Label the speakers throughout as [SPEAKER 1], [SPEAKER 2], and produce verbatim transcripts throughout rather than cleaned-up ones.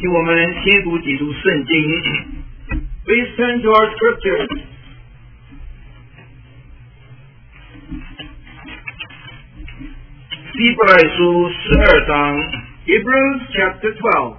[SPEAKER 1] 请我们先读几读圣经。Please turn to our scriptures. 希伯来书十二章 Hebrews chapter twelve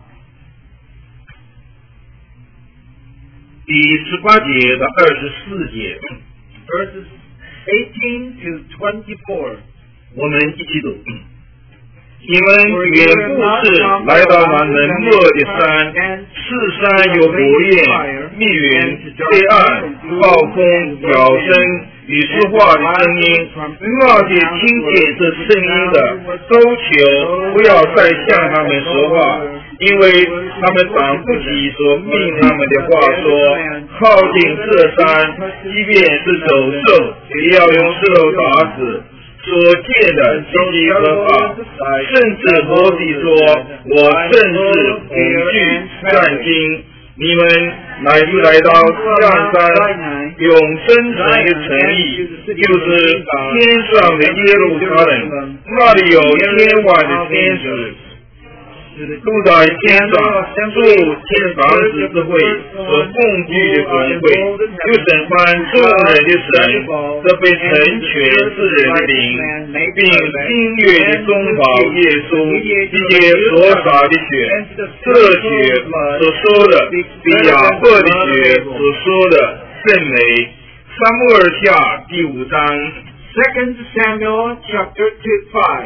[SPEAKER 1] 第十八节到二十四节 verses eighteen to twenty-four 我们一起读。你们远不是来到那冷漠的山，是山有火焰、密云、黑暗、暴风、脚声与说话的声音。那些听见这声音的，都求不要再向他们说话，因为他们挡不起所命他们的话说。靠近这山，即便是走兽，也要用石头打死。所见的极其可怕，甚至摩西说：“我甚至恐惧战惊。”你们乃是来到西岸山，永生神的诚意，就是天上的耶路撒冷，那里有千万的天使。住在天上，住天长子之会所共聚的总会，又审判众人的神，这被成全世人的灵，并新约的中保耶稣，这些所洒的血，这血所说的，比雅各的血所说的更美。撒母耳下第五章 ，Second Samuel chapter five。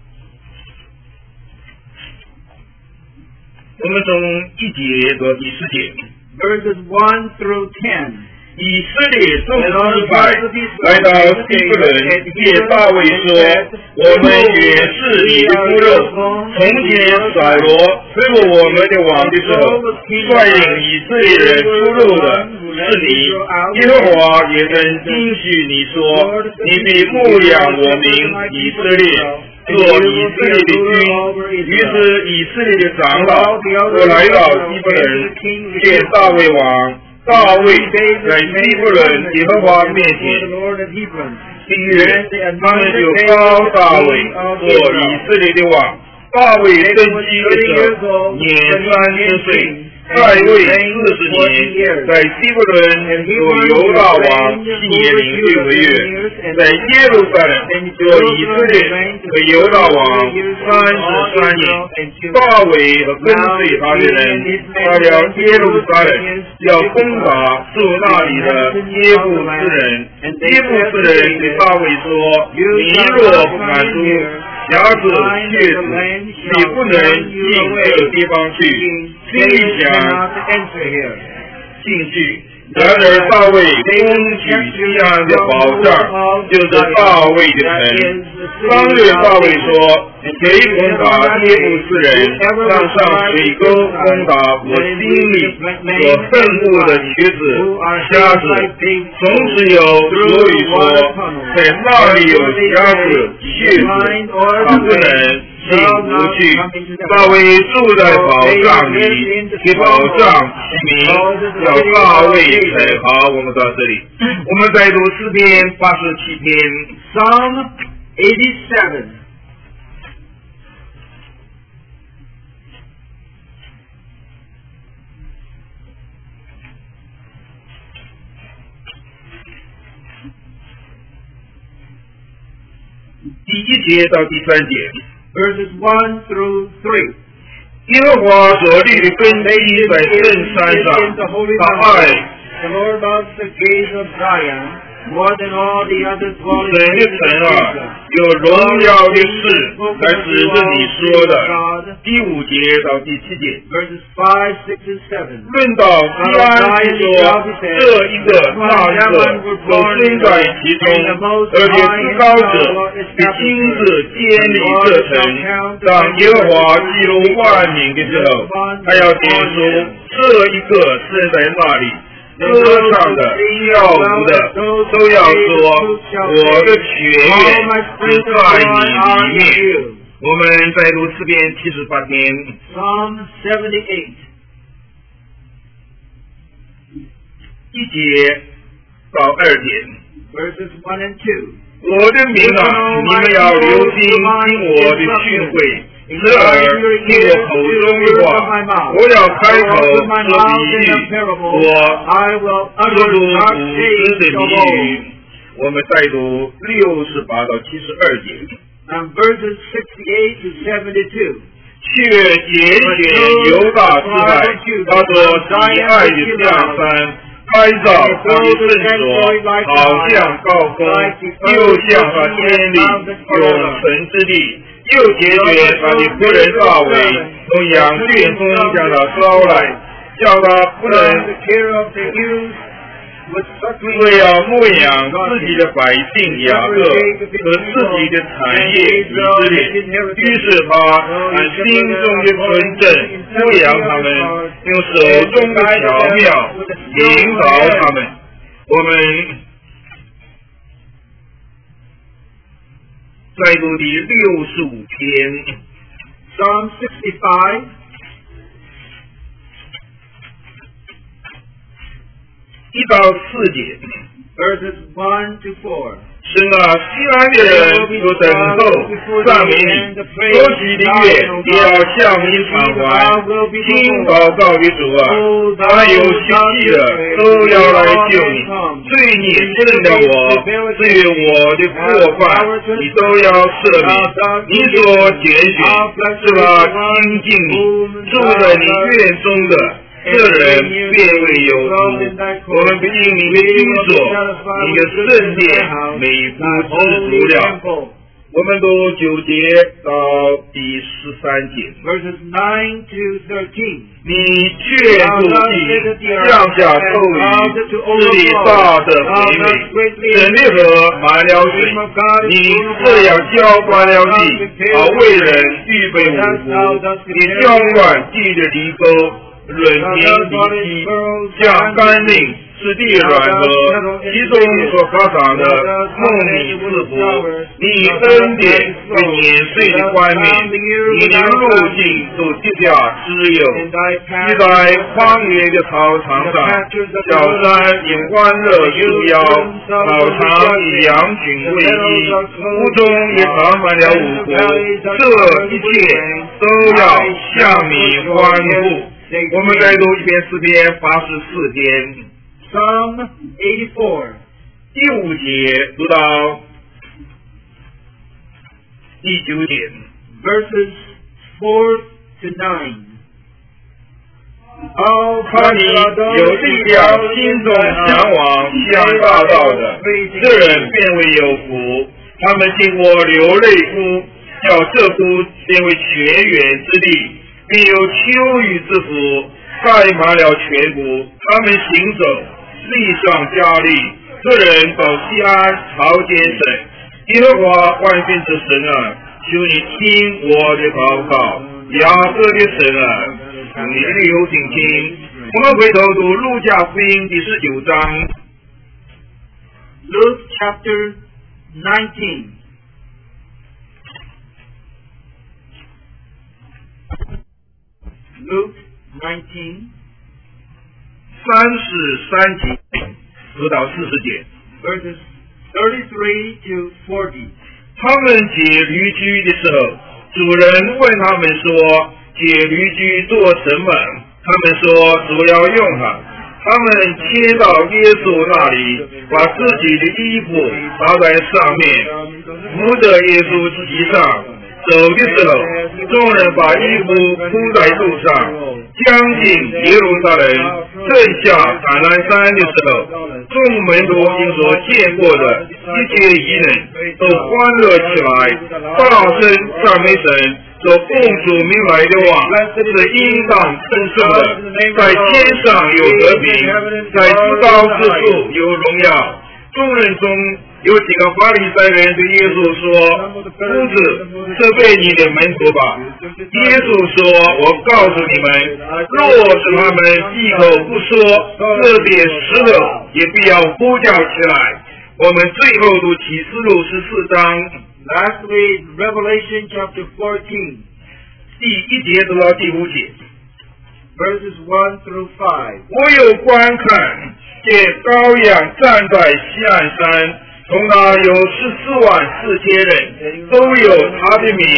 [SPEAKER 1] 我们从一节到第四节 ，verses one through ten。以色列众支派来到希伯伦，借大卫说：“我们原是你的骨肉。从前扫罗做我们的王的时候，率领以色列人出入的是你。耶和华也曾应许你说：你必牧养我民以色列。”做以色列的君，于是以色列的长老都来到希伯伦，见大卫王。大卫在希伯伦耶和华面前，第一日，他们就膏大卫做以色列的王。大卫登基的时候，年三十岁。在位四十年，在希伯伦做犹大王七年零六个月，在耶路撒冷做以色列和犹大王三十三年。大卫和跟随他的人到了耶路撒冷，要攻打住那里的耶布斯人。耶布斯人对大卫说：“你若不满足瞎子、瘸子，你不能进这个地方去。”心里想进去，然而大卫攻取西安的宝藏，就是大卫的城。当日大卫说：“谁攻打耶布斯人，让上水沟攻打我心里所恨恶的瘸子、瞎子。”同时有所以说，在那里有瞎子、瘸子，他不能进不去。大卫住在宝藏里，给宝藏起名叫大卫城。好，我们到这里，我们再读诗篇八十七篇 ，Psalm eighty-seven。第一节到第三节 ，verses one through three。耶和华所立的根基在圣山上，他爱。The Lord loves the gates of Zion more than all the other dwellings. 神的城啊，有荣耀的事来指着你说的。第五节到第七节 ，verses five, six, and seven。论到西安之说，这一个那一个都生在其中，而且至高者必亲自建立这城。当耶和华记录万民的时候，他要点出这一个生在那里。歌唱的、跳舞的都要说，我的泉源是在你里面。我们再读诗篇七十八篇 ，Psalm seventy-eight， 一节到二节 ，verses one and two。我的民啊，你们要留心听我的训诲， 此耳听我口中的话，我要开口说比喻，我说出古诗的谜语。我们再读六十八到七十二节。
[SPEAKER 2] And verses sixty-eight to seventy-two.
[SPEAKER 1] 却拣选犹大支派，他所喜爱的象山，开造他的圣所，好像高峰，又像他天地永存之地。又解决他的仆人大卫，从羊圈中将他招来，叫他不能为要牧养自己的百姓雅各和自己的产业以色列，于是他按心中的纯正牧养他们，用手中的巧妙引导他们。我们再读第六十五篇
[SPEAKER 2] Psalm sixty-five.
[SPEAKER 1] 一到四节
[SPEAKER 2] verses one to four.
[SPEAKER 1] 神啊，西安的人所等候赞美你，所喜的乐也要向你偿还。听祷告的主啊，凡有血气的都要来救你。罪孽胜了我，至于我的过犯，你都要赦免。你所拣选是把亲近你，住在你院中的这人变为有福。我们不因你的经所，你的圣殿美不知足了。我们读九节到第十三节
[SPEAKER 2] verses nine to thirteen.
[SPEAKER 1] 你却不地降下透雨，使你大的肥美，整列河满了水。你这样浇灌了地，好为人预备五福。你浇灌地的犁沟，润平地基，像甘霖，使地软和，其中所发长的梦你赐福。你恩典为年岁的冠冕，你的路径都结下脂油。你在荒野的草场上，小山以欢乐束腰，草场以羊群为衣，屋中也长满了五谷。这一切都要向你欢呼。我们再读一遍诗篇八十四篇
[SPEAKER 2] Psalm eighty-four.
[SPEAKER 1] 第五节读到第九节
[SPEAKER 2] verses four to nine.
[SPEAKER 1] 他你有力量，心中向往向大道的，这人变为有福。他们经过流泪谷，叫这谷变为泉源之地，并有秋雨之福，盖满了全谷。他们行走，力上加力。这人到西安朝见神。耶和华万军之神啊，求你听我的祷告。雅各的神啊，你的有请听。我们回头读路加福音第十九章
[SPEAKER 2] Luke chapter nineteen. Luke nineteen.
[SPEAKER 1] 三十三节读到四十节
[SPEAKER 2] verses thirty-three to forty.
[SPEAKER 1] 他们解驴驹的时候，主人问他们说，解驴驹做什么？他们说，主要用它。他们牵到耶稣那里，把自己的衣服搭在上面，扶着耶稣骑上。走的时候，众人把衣服铺在路上，将近耶路撒冷，正下橄榄山的时候，众门徒因所见过的一切异能，都欢乐起来，大声赞美神，所奉主名来的话是应当称颂的。在天上有和平，在至高之处有荣耀。众人中有几个法利赛人对耶稣说，夫子，责备你的门徒吧。耶稣说，我告诉你们，若是他们闭口不说，这点石头也必要呼叫起来。我们最后读启示录十四章
[SPEAKER 2] Lastly, Revelation chapter fourteen.
[SPEAKER 1] 第一节读到第五节
[SPEAKER 2] verses one through five.
[SPEAKER 1] 我有观看，见羔羊站在西岸山，从那有十四万四千人，都有他的名，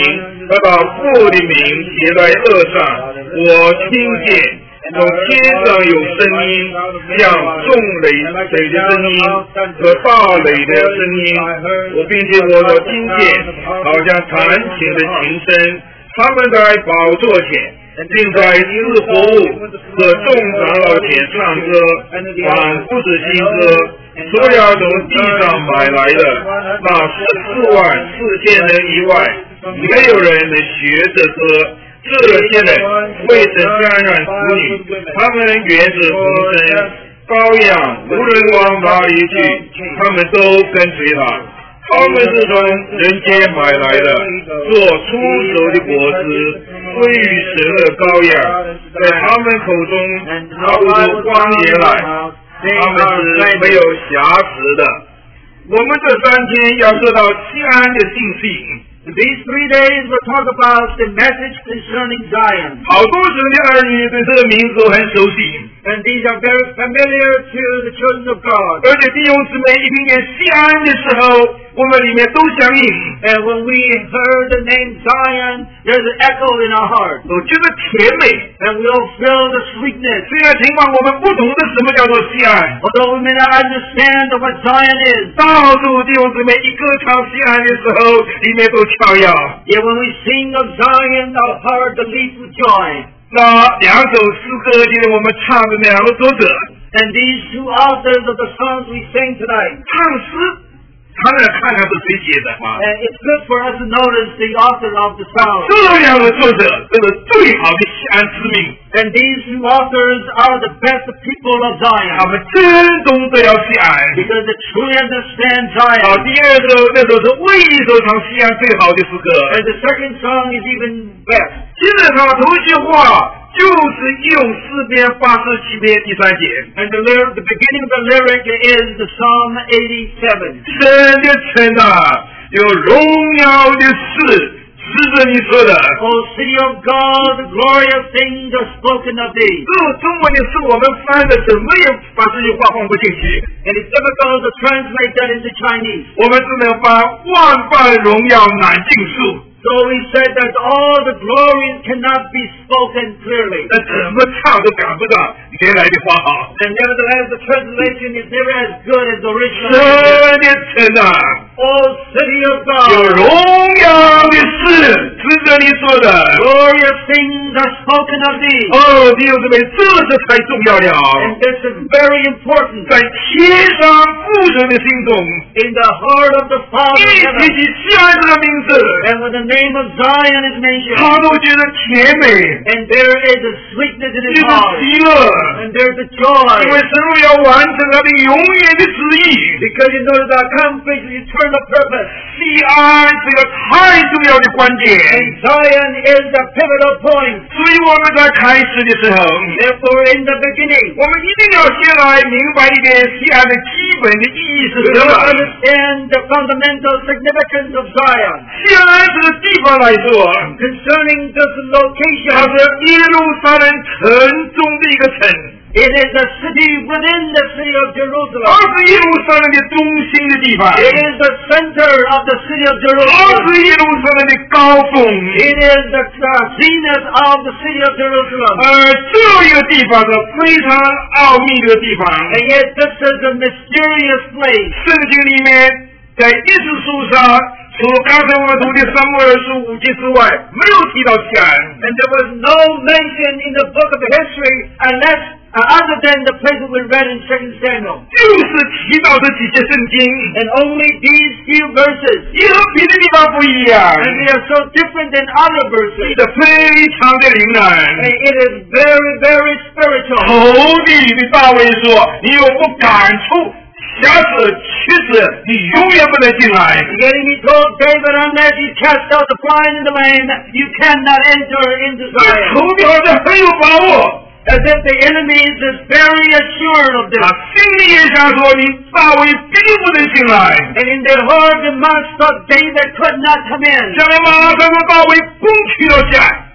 [SPEAKER 1] 他把父的名写在额上，我听见从天上有声音，像众雷水的声音和大雷的声音，我并且我所听见好像弹琴的琴声，他们在宝座前并在四活物和众长老前唱歌，仿不是新歌，所要从地上买来的那十四万四千人以外，没有人能学这歌。这些人未曾沾染妇女，他们原是红身，羔羊无论往哪里去，他们都跟随他。他们是从人间买来的，做出熟的果子，归于神的羔羊，在他们口中拿不出光言来，他们是没有瑕疵的。我们这三天要说到西安的信息。
[SPEAKER 2] These three days we'll talk about the message concerning Zion.
[SPEAKER 1] 好多神的儿女对这个名字都很熟悉。
[SPEAKER 2] And these are very familiar to the children of God.
[SPEAKER 1] 而且弟兄姊妹一听见西安的时候，我们里面都相应。
[SPEAKER 2] And when we heard the name Zion, there's an echo in our heart.
[SPEAKER 1] 我觉得甜美。
[SPEAKER 2] And we'll feel the sweetness.
[SPEAKER 1] 虽然尽管我们不懂得什么叫做西安，
[SPEAKER 2] Although we may not understand what Zion is.
[SPEAKER 1] 到处弟兄姊妹一歌唱西安的时候，里面都跳跃。
[SPEAKER 2] Yet when we sing of Zion, our heart leaps with joy.
[SPEAKER 1] 那两首诗歌就是我们唱的那两个作者。
[SPEAKER 2] And these two authors of the songs we sing tonight.
[SPEAKER 1] 唱诗，当然看看是谁写的嘛。
[SPEAKER 2] And it's good for us to notice the author of the song.
[SPEAKER 1] 这两个作者真是最好的西安之民。
[SPEAKER 2] And these two authors are the best people of Zion.
[SPEAKER 1] 他们真懂得要西安。
[SPEAKER 2] Because they truly understand Zion.
[SPEAKER 1] 好，第二首那首是为一首唱西安最好的诗歌。
[SPEAKER 2] And the second song is even best.
[SPEAKER 1] 基本上头一句话就是用诗篇八十七篇第三节。
[SPEAKER 2] And the lyric, the beginning of the lyric is the Psalm eighty-seven.
[SPEAKER 1] 神的城啊，有荣耀的事。是着你说的
[SPEAKER 2] O city of God, the glorious things are spoken of thee.
[SPEAKER 1] 这中文的是我们翻的怎么也把这句话放不进去
[SPEAKER 2] And it's difficult to translate that into Chinese.
[SPEAKER 1] 我们只能翻万般荣耀难尽数
[SPEAKER 2] So we said that all the glories cannot be spoken clearly.
[SPEAKER 1] 那怎么唱都赶不上原来的话好
[SPEAKER 2] And nevertheless, the translation is never as good as the original.
[SPEAKER 1] 神的城啊
[SPEAKER 2] O city of
[SPEAKER 1] 有
[SPEAKER 2] God,
[SPEAKER 1] 荣耀的事是着你说的
[SPEAKER 2] glorious things are spoken of thee.
[SPEAKER 1] 哦弟兄姊妹这是太重要了
[SPEAKER 2] And this is very important.
[SPEAKER 1] 在天上父神的心中
[SPEAKER 2] In the heart of the Father
[SPEAKER 1] 一
[SPEAKER 2] in
[SPEAKER 1] 提
[SPEAKER 2] heaven.
[SPEAKER 1] 起西安这个名字
[SPEAKER 2] And when the name of Zion is mentioned,
[SPEAKER 1] 他都觉得甜美
[SPEAKER 2] and there is a sweetness in
[SPEAKER 1] 就
[SPEAKER 2] his
[SPEAKER 1] 是
[SPEAKER 2] heart,
[SPEAKER 1] 喜乐
[SPEAKER 2] and there's a joy,
[SPEAKER 1] 因为神要完成他的永远的旨意
[SPEAKER 2] because you know that accomplish the eternal purpose.
[SPEAKER 1] 西安是个太重要的关键
[SPEAKER 2] And Zion is the pivotal point.
[SPEAKER 1] 所以我们在开始的时候
[SPEAKER 2] Therefore, in the beginning,
[SPEAKER 1] 我们一定要先来明白一点西安的基本的意义是
[SPEAKER 2] we
[SPEAKER 1] 什
[SPEAKER 2] will
[SPEAKER 1] 么
[SPEAKER 2] understand the fundamental significance of Zion.
[SPEAKER 1] 西安这个地方来说
[SPEAKER 2] Concerning this
[SPEAKER 1] 它
[SPEAKER 2] location,
[SPEAKER 1] 是耶路撒冷城中的一个城
[SPEAKER 2] it is a city within the city of
[SPEAKER 1] 它
[SPEAKER 2] Jerusalem.
[SPEAKER 1] 是耶路撒冷的中心的地方
[SPEAKER 2] It is the center of the city of
[SPEAKER 1] 它
[SPEAKER 2] Jerusalem.
[SPEAKER 1] 是耶路撒冷的高峰
[SPEAKER 2] It is the uh, zenith of the city of Jerusalem.
[SPEAKER 1] 而这一个地方是非常奥秘的地方
[SPEAKER 2] And yet this is a mysterious place.
[SPEAKER 1] 圣经里面在历史书上除刚才我们读的撒母耳书五节之外没有提到西安
[SPEAKER 2] And there was no mention in the book of history unless uh, other than the place we read in Second Samuel.
[SPEAKER 1] 就是提到这几节圣经
[SPEAKER 2] And only these few verses.
[SPEAKER 1] 也和别的地方不一样
[SPEAKER 2] And they are so different than other
[SPEAKER 1] 记
[SPEAKER 2] verses.
[SPEAKER 1] 得非常的灵感
[SPEAKER 2] And it is very, very spiritual.
[SPEAKER 1] 仇敌对大卫说你有不赶出瞎子瘸子你永远不能进来
[SPEAKER 2] Yet he told David, unless you cast out the blind and the lame, you cannot enter into
[SPEAKER 1] 这
[SPEAKER 2] Zion.
[SPEAKER 1] 仇敌好像很有把握
[SPEAKER 2] As if the enemy is very assured of
[SPEAKER 1] 他
[SPEAKER 2] this.
[SPEAKER 1] 心里也想说你大卫必不能进来
[SPEAKER 2] And in their heart, the must thought David could not come in.
[SPEAKER 1] 将来马上让大卫攻取了下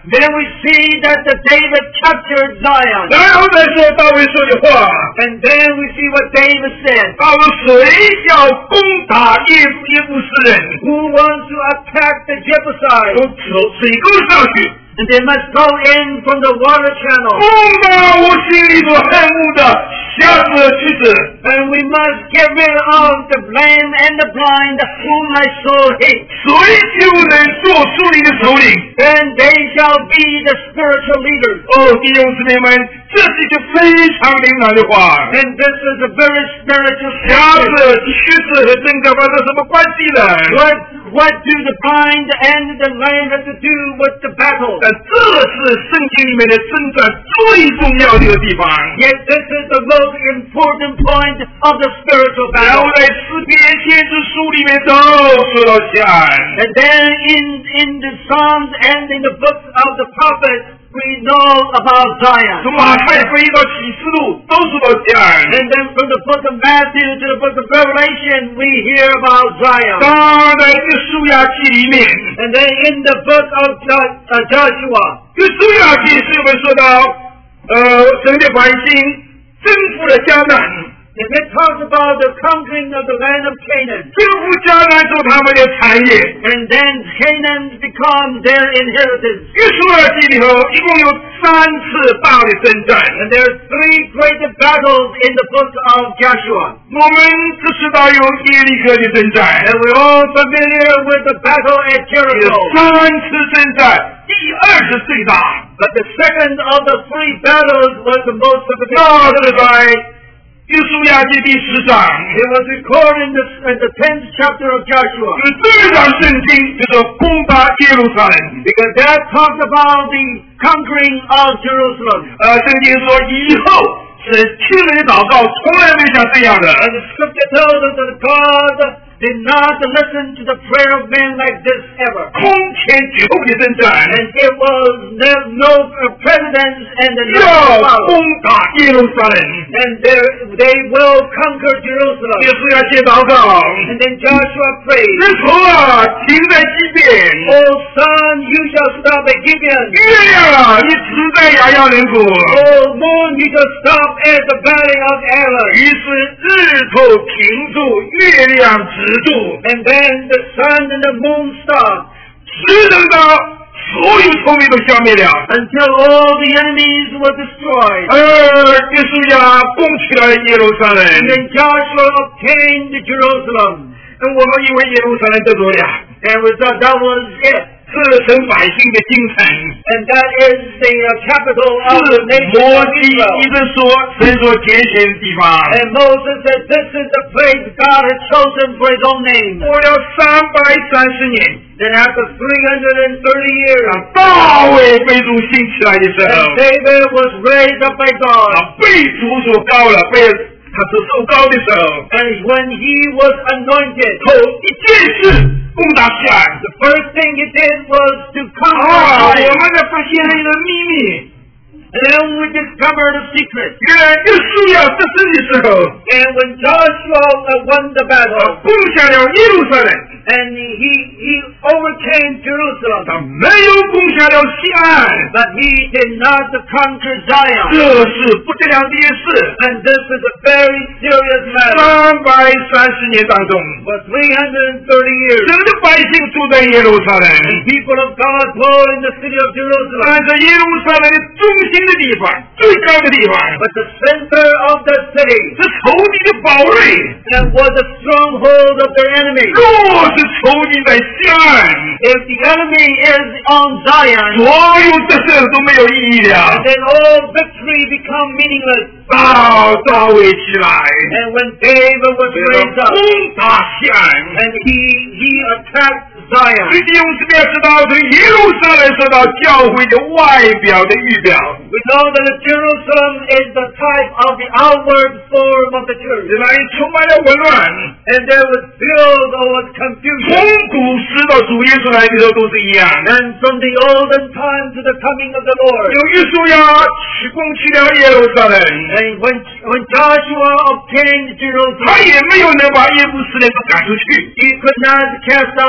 [SPEAKER 2] Then we see that the David captured Zion.
[SPEAKER 1] 然后再说大卫说的话。
[SPEAKER 2] And then we see what David said.
[SPEAKER 1] 大卫谁要攻打耶耶布斯人？
[SPEAKER 2] Who wants to attack the Jebusites?
[SPEAKER 1] 从水沟上去。
[SPEAKER 2] And they must go in from the water channel.
[SPEAKER 1] 攻打我心里所恨恶的瞎子瘸子。
[SPEAKER 2] And we must get rid of the lame and the blind whom my soul hates.
[SPEAKER 1] 谁就能做属灵的首领？
[SPEAKER 2] And they shall be the spiritual leaders.
[SPEAKER 1] 哦，弟兄姊妹们，这是一句非常灵感的话。
[SPEAKER 2] And this is a very spiritual
[SPEAKER 1] 瞎
[SPEAKER 2] statement.
[SPEAKER 1] 子、瘸子和真干发生什么关系呢？
[SPEAKER 2] What, what do the blind and the lame have to do with the battle?
[SPEAKER 1] 但这是圣经里面的征战最重要的一个地方。
[SPEAKER 2] Yet this is the most important point of the spiritual
[SPEAKER 1] 然后
[SPEAKER 2] battle.
[SPEAKER 1] 在诗篇、先知书里面都说到下。
[SPEAKER 2] And then in, in the Psalms and in the books of the prophets, we know about
[SPEAKER 1] 从
[SPEAKER 2] Zion.
[SPEAKER 1] 马太福音到启示录都说到下。
[SPEAKER 2] And then from the book of Matthew to the book of Revelation, we hear about Zion.
[SPEAKER 1] 当在约书亚记里面，
[SPEAKER 2] And then in the book of Jo- uh, Joshua,
[SPEAKER 1] 约书亚记是会说到，呃，神的百姓征服了迦南。
[SPEAKER 2] and it talks about the conquering of the land of Canaan.
[SPEAKER 1] 征服迦南做他们的产业。
[SPEAKER 2] And then Canaan become their inheritance.
[SPEAKER 1] 约书亚记里头一共有三次大的征战。
[SPEAKER 2] And there are three great battles in the book of Joshua.
[SPEAKER 1] 我们只知道有耶利哥的征战，
[SPEAKER 2] And we're all familiar with the battle at
[SPEAKER 1] 有
[SPEAKER 2] Jericho.
[SPEAKER 1] 三次征战，第二是最大。
[SPEAKER 2] But the second of the three battles was the most
[SPEAKER 1] 那是
[SPEAKER 2] significant.
[SPEAKER 1] 在约书亚记第十章。
[SPEAKER 2] It was recorded in the, in the tenth chapter of Joshua.
[SPEAKER 1] 有这章圣经就是攻打耶路撒冷。
[SPEAKER 2] Because that talks about the conquering of Jerusalem.
[SPEAKER 1] 呃，圣经说以后是听人祷告，从来没像这样的。
[SPEAKER 2] And the scripture tells us that God did not listen to the prayer of men like this ever.
[SPEAKER 1] 空前绝后的征战，
[SPEAKER 2] And it was there no precedence and the
[SPEAKER 1] 要
[SPEAKER 2] no follow.
[SPEAKER 1] 攻打耶路撒冷。
[SPEAKER 2] And there, they will conquer
[SPEAKER 1] 耶
[SPEAKER 2] Jerusalem.
[SPEAKER 1] 稣要先祷告，
[SPEAKER 2] And then Joshua prayed,
[SPEAKER 1] 日头啊，停在西边；
[SPEAKER 2] O sun, you shall stop at Gibeon.
[SPEAKER 1] 月亮啊，你止在亚亚人谷。
[SPEAKER 2] O moon, you shall stop at the valley of
[SPEAKER 1] 于
[SPEAKER 2] Aaron.
[SPEAKER 1] 是日头停住，月亮止住，
[SPEAKER 2] And then the sun and the moon stopped
[SPEAKER 1] 直等到所有仇敌都消灭了。
[SPEAKER 2] until all the enemies were destroyed.
[SPEAKER 1] 而约书亚攻取了耶路撒
[SPEAKER 2] And
[SPEAKER 1] 冷。
[SPEAKER 2] then Joshua obtained Jerusalem.
[SPEAKER 1] 那我们以为耶路撒冷得着了，
[SPEAKER 2] And we thought that was it.
[SPEAKER 1] 是神百姓的京城。
[SPEAKER 2] And that is the uh, capital of the
[SPEAKER 1] 是
[SPEAKER 2] nation
[SPEAKER 1] 摩
[SPEAKER 2] of
[SPEAKER 1] 西一
[SPEAKER 2] Israel.
[SPEAKER 1] 直说神所拣选的地方。
[SPEAKER 2] And Moses said, this is the place God has chosen for his own name.
[SPEAKER 1] 过了三百三十年，
[SPEAKER 2] Then after three hundred thirty years,
[SPEAKER 1] 当大卫被主兴起来的时
[SPEAKER 2] and
[SPEAKER 1] 候，
[SPEAKER 2] David was raised up by God.
[SPEAKER 1] 他被主所高了，被他所受高的时候，
[SPEAKER 2] And when he was anointed,
[SPEAKER 1] 头一件事攻打西安。
[SPEAKER 2] the first thing he did was to
[SPEAKER 1] 啊，
[SPEAKER 2] conquer
[SPEAKER 1] 我
[SPEAKER 2] Zion.
[SPEAKER 1] 们才发现了一个秘密。
[SPEAKER 2] And then we discovered a secret.
[SPEAKER 1] 原来约书亚得胜的时候，
[SPEAKER 2] And when Joshua won the battle,
[SPEAKER 1] 攻下了耶路撒冷，
[SPEAKER 2] and he, he overcame Jerusalem,
[SPEAKER 1] 他没有攻下了西安，
[SPEAKER 2] but he did not conquer
[SPEAKER 1] 这
[SPEAKER 2] Zion.
[SPEAKER 1] 是不得了的事。
[SPEAKER 2] And this is a very serious matter.
[SPEAKER 1] 三百三十年当中，
[SPEAKER 2] For three hundred thirty years,
[SPEAKER 1] 神的百姓住在耶路撒冷，
[SPEAKER 2] people of God dwell in the city of Jerusalem.
[SPEAKER 1] 但是耶路撒冷的中心的地方，最高的地方，
[SPEAKER 2] But the center of the city
[SPEAKER 1] 是仇敌的堡垒。
[SPEAKER 2] and was a stronghold of their enemy.
[SPEAKER 1] 若是仇敌在西安，
[SPEAKER 2] If the enemy is on Zion,
[SPEAKER 1] 所有得胜都没有意义了。
[SPEAKER 2] then all victory become meaningless.
[SPEAKER 1] 到大卫起来，
[SPEAKER 2] And when David was
[SPEAKER 1] 这个
[SPEAKER 2] raised up
[SPEAKER 1] 攻打西安。
[SPEAKER 2] and he, he attacked Zion,
[SPEAKER 1] 最近我们这边知道，这个耶路撒冷说到教会的外表的预表，
[SPEAKER 2] we know that Jerusalem is the type of the outward form of the church.
[SPEAKER 1] 这那里充满了混乱。
[SPEAKER 2] And there was filled with
[SPEAKER 1] 从
[SPEAKER 2] confusion.
[SPEAKER 1] 古时到主耶稣来的时候都是一样。
[SPEAKER 2] And from the olden time to the coming of the Lord.
[SPEAKER 1] 有约书亚去攻取了耶路撒冷，
[SPEAKER 2] And when, when Joshua obtained
[SPEAKER 1] 他
[SPEAKER 2] Jerusalem,
[SPEAKER 1] 也没有能把耶布斯人都赶出去。
[SPEAKER 2] he could not cast out all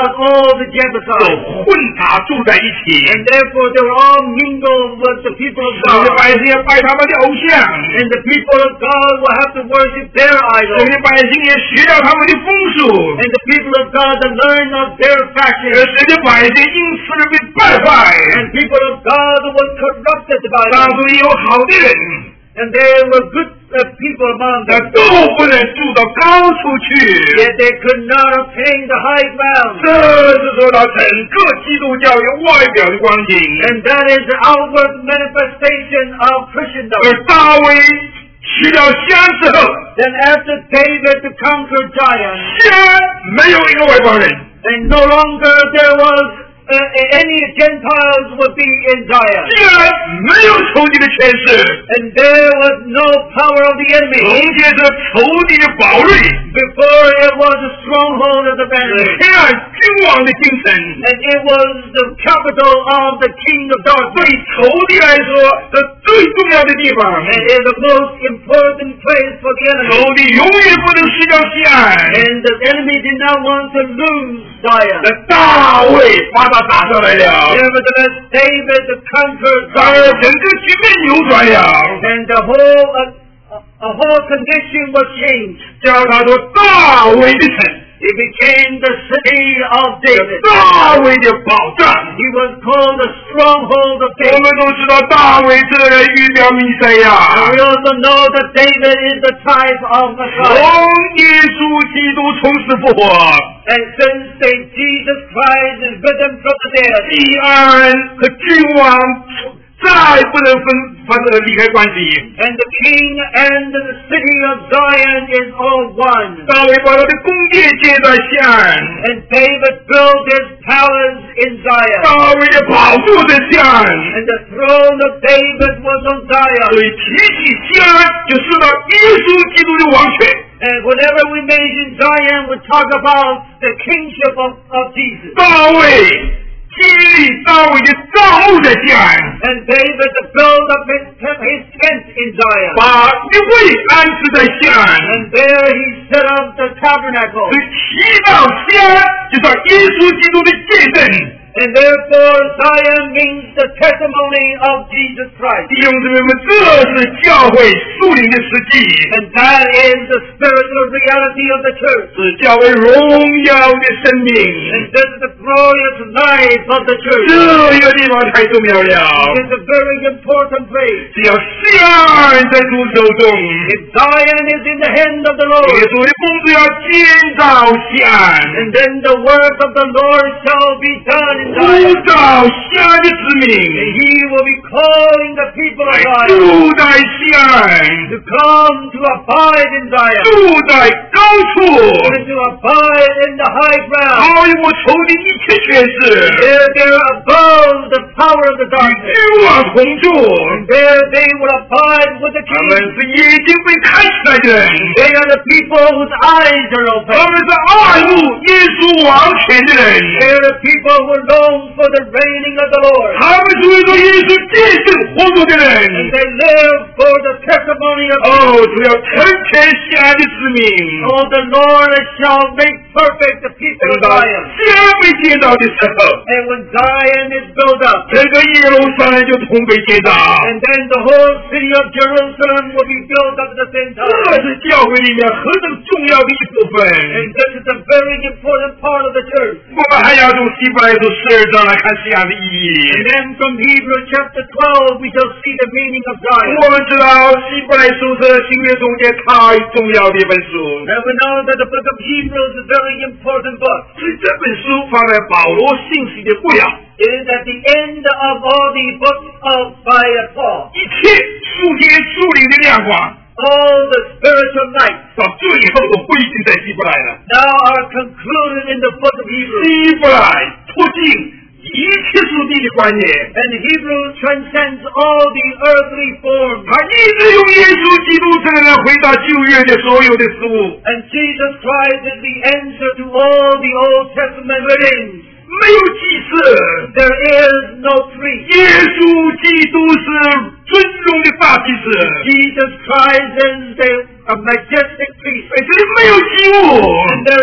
[SPEAKER 2] all the
[SPEAKER 1] 都
[SPEAKER 2] Jebusites.
[SPEAKER 1] 混杂住在一起。
[SPEAKER 2] And therefore they were all mingled with the people of
[SPEAKER 1] 神的
[SPEAKER 2] God.
[SPEAKER 1] 百姓要拜他们的偶像，
[SPEAKER 2] And the people of God will have to worship their
[SPEAKER 1] 神
[SPEAKER 2] idols.
[SPEAKER 1] 的百姓也学了他们的风俗，
[SPEAKER 2] And the people of God to learn of their
[SPEAKER 1] 而
[SPEAKER 2] fashion.
[SPEAKER 1] 神的百姓因此而被败坏。
[SPEAKER 2] And people of God were corrupted by
[SPEAKER 1] 当
[SPEAKER 2] them.
[SPEAKER 1] 中也有好的人，
[SPEAKER 2] And there were good uh, people among
[SPEAKER 1] 但
[SPEAKER 2] them.
[SPEAKER 1] 都不能住到高处去。
[SPEAKER 2] Yet they could not obtain the high ground.
[SPEAKER 1] 这是说到整个基督教有外表的光景，
[SPEAKER 2] And that is the outward manifestation of Christendom.
[SPEAKER 1] 而大卫去了乡之后，
[SPEAKER 2] Then after David to conquer giants,
[SPEAKER 1] 乡没有一个外邦人，
[SPEAKER 2] and no longer there was uh, any Gentiles would be in Zion.
[SPEAKER 1] 乡没有仇敌的权势，
[SPEAKER 2] And there was no power of the
[SPEAKER 1] 从
[SPEAKER 2] enemy.
[SPEAKER 1] 前是仇敌的堡垒，
[SPEAKER 2] Before it was a stronghold of the
[SPEAKER 1] 是
[SPEAKER 2] enemy.
[SPEAKER 1] 黑暗君王的精神。
[SPEAKER 2] And it was the capital of the king of
[SPEAKER 1] 对
[SPEAKER 2] darkness.
[SPEAKER 1] 仇敌来说，这最重要的地方，
[SPEAKER 2] And it is the most important place for the
[SPEAKER 1] 仇
[SPEAKER 2] enemy.
[SPEAKER 1] 敌永远不能失掉西安。
[SPEAKER 2] And the enemy did not want to lose Zion.
[SPEAKER 1] 那大卫把他打上来了，
[SPEAKER 2] Nevertheless, David conquered
[SPEAKER 1] 然而
[SPEAKER 2] Zion.
[SPEAKER 1] 整个局面扭转了。
[SPEAKER 2] And the whole, uh, a whole condition was changed.
[SPEAKER 1] 叫他说大卫的城，
[SPEAKER 2] It became the city of David.
[SPEAKER 1] 大卫的宝藏。
[SPEAKER 2] He was called the stronghold of
[SPEAKER 1] 我
[SPEAKER 2] David.
[SPEAKER 1] 们都知道大卫这个人预表弥赛
[SPEAKER 2] And
[SPEAKER 1] 亚，
[SPEAKER 2] we also know that David is the type of
[SPEAKER 1] 从
[SPEAKER 2] Messiah.
[SPEAKER 1] 耶稣基督从死复活，
[SPEAKER 2] And since they, Jesus Christ is risen from the dead,
[SPEAKER 1] 西安和君王再不能分分呃离开关系。
[SPEAKER 2] and the king and the city of Zion is all one.
[SPEAKER 1] 大卫把他的宫殿建在西安，
[SPEAKER 2] And David built his palace in Zion.
[SPEAKER 1] 大卫的宝座在西安。
[SPEAKER 2] And the throne of David was on
[SPEAKER 1] 所
[SPEAKER 2] Zion.
[SPEAKER 1] 以提起西安，就说到耶稣基督的王权。
[SPEAKER 2] And whenever we mention Zion, we talk about the kingship of, of Jesus.
[SPEAKER 1] 大卫建立大卫的帐幕在西安，
[SPEAKER 2] And David built up his, his tent in Zion.
[SPEAKER 1] 把一位安置在西安。
[SPEAKER 2] And there he set up the tabernacle.
[SPEAKER 1] 所以提到西安，就到耶稣基督的见证。
[SPEAKER 2] And therefore Zion means the testimony of Jesus Christ.
[SPEAKER 1] 弟兄姊妹们，这是教会属灵的实际，
[SPEAKER 2] And that is the spiritual reality of the church.
[SPEAKER 1] 是教会荣耀的生
[SPEAKER 2] And
[SPEAKER 1] 命。
[SPEAKER 2] this is the glorious life of the
[SPEAKER 1] 这
[SPEAKER 2] church.
[SPEAKER 1] 个地方太重要了。
[SPEAKER 2] It's a very important place.
[SPEAKER 1] 只要西安在主手中，
[SPEAKER 2] If Zion is in the hand of the
[SPEAKER 1] 耶
[SPEAKER 2] Lord,
[SPEAKER 1] 稣的工作要建造西安，
[SPEAKER 2] and then the work of the Lord shall be done in
[SPEAKER 1] 呼
[SPEAKER 2] Zion.
[SPEAKER 1] 召西安的子
[SPEAKER 2] And
[SPEAKER 1] 民
[SPEAKER 2] he will be calling the people of
[SPEAKER 1] 来
[SPEAKER 2] Zion
[SPEAKER 1] 住在西安，
[SPEAKER 2] to come to abide in Zion,
[SPEAKER 1] 住在高处，
[SPEAKER 2] and to abide in the high ground.
[SPEAKER 1] 好与我仇敌一切权势，
[SPEAKER 2] There they're above the power of the
[SPEAKER 1] 与
[SPEAKER 2] darkness.
[SPEAKER 1] 君王同住。
[SPEAKER 2] And there they will abide with the
[SPEAKER 1] 他们
[SPEAKER 2] king.
[SPEAKER 1] 是眼睛被开起来的人，
[SPEAKER 2] They are the people whose eyes are
[SPEAKER 1] 他
[SPEAKER 2] open.
[SPEAKER 1] 们是爱慕耶稣王权的人，
[SPEAKER 2] They are the people who long for the reigning of the Lord.
[SPEAKER 1] 他们是为了耶稣见证活着的
[SPEAKER 2] And
[SPEAKER 1] 人。
[SPEAKER 2] they live for the testimony of
[SPEAKER 1] 哦，主要成全西安的子民。
[SPEAKER 2] Oh, the Lord shall make perfect the people
[SPEAKER 1] 等
[SPEAKER 2] of
[SPEAKER 1] 到
[SPEAKER 2] Zion.
[SPEAKER 1] 西安被建造的时候，
[SPEAKER 2] And when Zion is built up,
[SPEAKER 1] 整个耶路撒冷就同被建造。
[SPEAKER 2] and then the whole city of Jerusalem will be built up at the same
[SPEAKER 1] 这
[SPEAKER 2] time.
[SPEAKER 1] 是教会里面何等重要的一部分。
[SPEAKER 2] And this is a very important part of the church.
[SPEAKER 1] 我们还要从希伯来书十二章来看西安的意义。
[SPEAKER 2] And then from Hebrews chapter twelve, we shall see the meaning of Zion.
[SPEAKER 1] 我们知道希伯来书是新约中间太重要的一本书，
[SPEAKER 2] And we know that the book of Hebrews is a very important book.
[SPEAKER 1] 所以这本书放在保罗信息的不了，
[SPEAKER 2] It is at the end of all the books of by Paul.
[SPEAKER 1] 一切属天属灵的亮光，
[SPEAKER 2] All the spiritual light
[SPEAKER 1] 到最后都汇聚在希伯来了。
[SPEAKER 2] now are concluded in the book of Hebrews.
[SPEAKER 1] 希伯来脱尽一切属地的观念，
[SPEAKER 2] And Hebrews transcends all the earthly forms.
[SPEAKER 1] 他一直用耶稣基督这个人回答旧约的所有的事物，
[SPEAKER 2] And Jesus Christ is the answer to all the Old Testament things.
[SPEAKER 1] 没有祭祀。
[SPEAKER 2] There is no priest.
[SPEAKER 1] 耶稣基督是尊荣的大祭司，
[SPEAKER 2] Jesus Christ is the a majestic priest.
[SPEAKER 1] 而且没有祭物。
[SPEAKER 2] And there is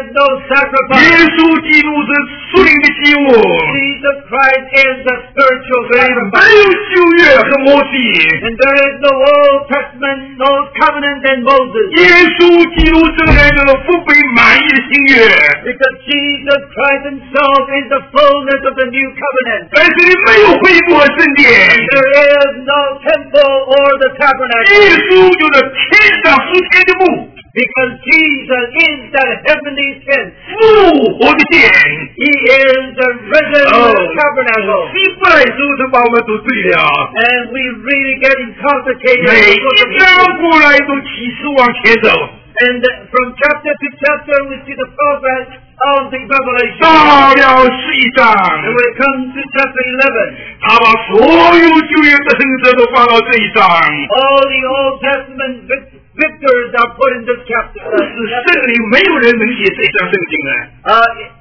[SPEAKER 2] is no
[SPEAKER 1] 耶
[SPEAKER 2] sacrifice.
[SPEAKER 1] 稣基督是属灵的祭物，
[SPEAKER 2] Jesus Christ is the spiritual
[SPEAKER 1] 所以没
[SPEAKER 2] sacrifice.
[SPEAKER 1] 有旧约和摩西。
[SPEAKER 2] And there is no Old Testament, no covenant and Moses.
[SPEAKER 1] 耶稣基督这个人的福杯满意的新约，
[SPEAKER 2] Because Jesus Christ himself is the fullness of the new covenant.
[SPEAKER 1] 在这里没有会幕和圣殿。
[SPEAKER 2] There is no temple or the
[SPEAKER 1] 耶
[SPEAKER 2] tabernacle.
[SPEAKER 1] 稣就是天上属天的幕，
[SPEAKER 2] Because Jesus is that heavenly tent.
[SPEAKER 1] 复活的殿。
[SPEAKER 2] He is the risen tabernacle.
[SPEAKER 1] 希伯来书是把我们读对了，
[SPEAKER 2] And we really get intoxicated
[SPEAKER 1] 每
[SPEAKER 2] in the book of
[SPEAKER 1] 一章
[SPEAKER 2] Hebrews.
[SPEAKER 1] 过来都启示往前走，
[SPEAKER 2] And from chapter to chapter we see the progress of the revelation.
[SPEAKER 1] 到了十一
[SPEAKER 2] And
[SPEAKER 1] 章，
[SPEAKER 2] when it comes to chapter eleven,
[SPEAKER 1] 他把所有旧约的圣者都放到这一章，
[SPEAKER 2] all the Old Testament vic- victors are put in this chapter.
[SPEAKER 1] 是圣灵，没有人能写这张圣经啊。
[SPEAKER 2] Uh,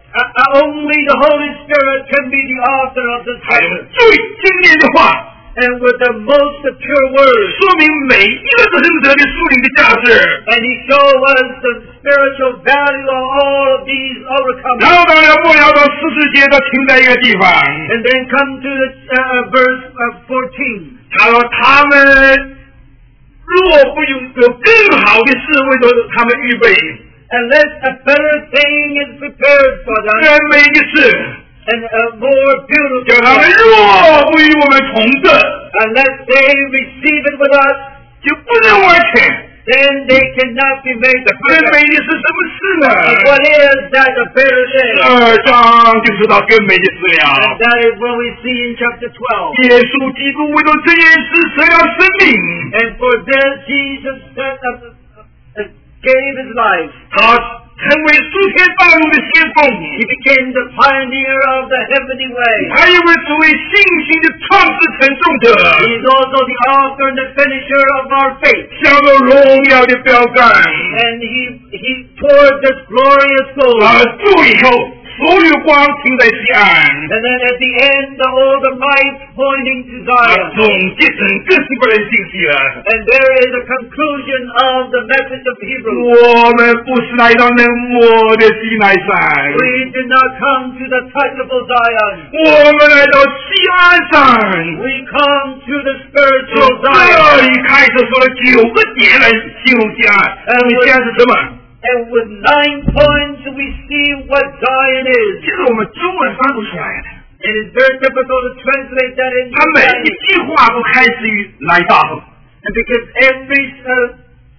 [SPEAKER 2] uh, only the Holy Spirit can be the author of this
[SPEAKER 1] 他用
[SPEAKER 2] chapter.
[SPEAKER 1] 最精炼的话，
[SPEAKER 2] And with the most pure words.
[SPEAKER 1] 说明每一个得胜者的属灵的价值。
[SPEAKER 2] And he showed us the spiritual value of all of these
[SPEAKER 1] 然
[SPEAKER 2] overcomers.
[SPEAKER 1] 后到了末了到十四节，他停在一个地方，
[SPEAKER 2] And then come to the uh, verse uh, fourteen.
[SPEAKER 1] 他说他们若不有有更好的事为着他们预备，
[SPEAKER 2] Unless a better thing is prepared for them,
[SPEAKER 1] 更美的事，
[SPEAKER 2] and a more beautiful
[SPEAKER 1] 叫他们
[SPEAKER 2] thing,
[SPEAKER 1] 若不与我们同得，
[SPEAKER 2] unless they receive it with us,
[SPEAKER 1] 就不能完全。
[SPEAKER 2] then they cannot be made
[SPEAKER 1] 更
[SPEAKER 2] perfect.
[SPEAKER 1] 美的是什么事
[SPEAKER 2] And
[SPEAKER 1] 呢？
[SPEAKER 2] what is that a better thing?
[SPEAKER 1] 二章就知道更美的事
[SPEAKER 2] And
[SPEAKER 1] 了。
[SPEAKER 2] that is what we see in chapter twelve.
[SPEAKER 1] 耶稣基督为了这件事舍了生命，
[SPEAKER 2] And for this, Jesus set up, uh, gave his life.
[SPEAKER 1] 他成为诸天大陆的先锋，
[SPEAKER 2] He became the pioneer of the heavenly way.
[SPEAKER 1] 还有为作为信心的创始成终者，
[SPEAKER 2] He is also the author and the finisher of our faith.
[SPEAKER 1] 向着荣耀的标杆。
[SPEAKER 2] And he, he toward this glorious goal.
[SPEAKER 1] 而最后，所有光停在西安，
[SPEAKER 2] And then at the end, all the light pointing to
[SPEAKER 1] 他
[SPEAKER 2] Zion.
[SPEAKER 1] 总结整个希伯来信息了。
[SPEAKER 2] And there is a conclusion of the message of Hebrews.
[SPEAKER 1] 我们不是来到嫩默的西奈山，
[SPEAKER 2] We did not come to the touchable Zion.
[SPEAKER 1] 我们来到西安山。
[SPEAKER 2] We come to the
[SPEAKER 1] 从
[SPEAKER 2] spiritual
[SPEAKER 1] 这
[SPEAKER 2] Zion.
[SPEAKER 1] 里开始说了九个点来形容西安。那么西安是什么？
[SPEAKER 2] And with nine points, we see what Zion
[SPEAKER 1] 其
[SPEAKER 2] is.
[SPEAKER 1] 实我们中文翻不出来的。
[SPEAKER 2] It is very difficult to translate that
[SPEAKER 1] 他
[SPEAKER 2] into
[SPEAKER 1] 每一
[SPEAKER 2] Chinese.
[SPEAKER 1] 句话都开始于来到，
[SPEAKER 2] And because every uh,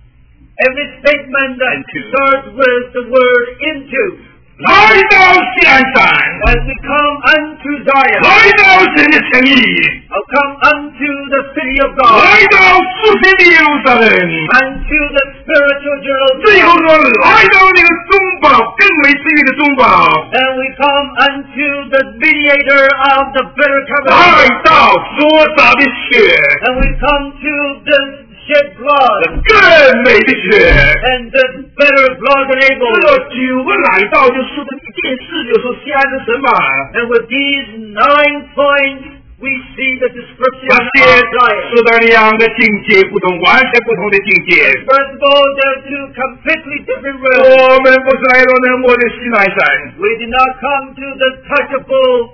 [SPEAKER 2] every statement that
[SPEAKER 1] Into.
[SPEAKER 2] starts with the word into.
[SPEAKER 1] 来到西安山，
[SPEAKER 2] As we come unto Zion,
[SPEAKER 1] 来到神的城邑，
[SPEAKER 2] or come unto the city of God,
[SPEAKER 1] 来到属天的耶路撒冷，
[SPEAKER 2] unto the spiritual
[SPEAKER 1] 最后
[SPEAKER 2] Jerusalem,
[SPEAKER 1] 说来到那个中保，更为至于的中保，
[SPEAKER 2] and we come unto the mediator of the better
[SPEAKER 1] 来
[SPEAKER 2] covenant,
[SPEAKER 1] 到所洒的血，
[SPEAKER 2] and we come to the shed blood,
[SPEAKER 1] 更美的血。
[SPEAKER 2] and the better blood than
[SPEAKER 1] 这
[SPEAKER 2] Abel.
[SPEAKER 1] 个九个来到就说的一件事，就说西安是什么？
[SPEAKER 2] And with these nine points, we see the description
[SPEAKER 1] 发
[SPEAKER 2] of
[SPEAKER 1] 现
[SPEAKER 2] Zion.
[SPEAKER 1] 是的两个境界不同，完全不同的境界。
[SPEAKER 2] First of all, there are two completely different realms.
[SPEAKER 1] 我们不是来到嫩默的西奈山，
[SPEAKER 2] We did not come to the touchable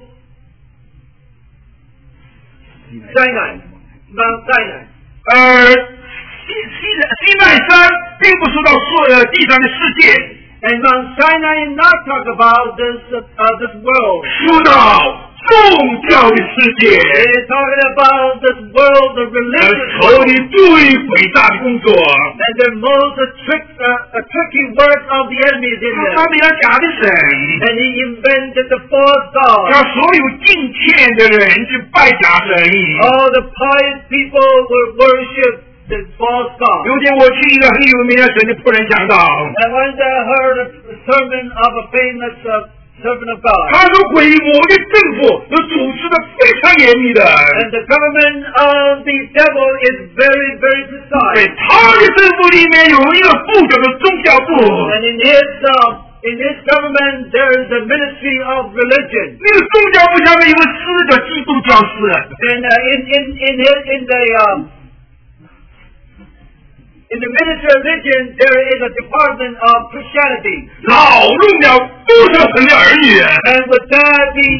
[SPEAKER 2] Sinai, Mount Sinai.
[SPEAKER 1] 而西西西奈山并不说到所呃地上的世界，
[SPEAKER 2] And Mount Sinai is not talk about this uh, uh, this world.
[SPEAKER 1] 说到宗教的世界，
[SPEAKER 2] It is talking about this world, the
[SPEAKER 1] 而
[SPEAKER 2] religious
[SPEAKER 1] 仇
[SPEAKER 2] world,
[SPEAKER 1] 敌最伟大的工作，
[SPEAKER 2] and the most uh, trick, uh, uh, tricky work of the enemy is in
[SPEAKER 1] 他
[SPEAKER 2] there.
[SPEAKER 1] 发明了假的神，
[SPEAKER 2] And he invented the false
[SPEAKER 1] 让
[SPEAKER 2] god.
[SPEAKER 1] 所有敬虔的人去拜假神。
[SPEAKER 2] All the pious people will worship the false god.
[SPEAKER 1] 有天我去一个很有名的神的仆人讲道，
[SPEAKER 2] And once I heard a sermon of a famous uh, servant of God.
[SPEAKER 1] 他说规模的政府都主持的非常严密的，
[SPEAKER 2] And the government of the devil is very, very
[SPEAKER 1] 在
[SPEAKER 2] precise.
[SPEAKER 1] 他的政府里面有一个部叫做宗教部，
[SPEAKER 2] And in his uh, in his government there is a ministry of religion.
[SPEAKER 1] 那个宗教部下面有个师叫基督教师，
[SPEAKER 2] And uh, in in in his, in the um, In the ministry of religion, there is a department of Christianity.
[SPEAKER 1] 扰乱了多少神的儿女。
[SPEAKER 2] And with that, the,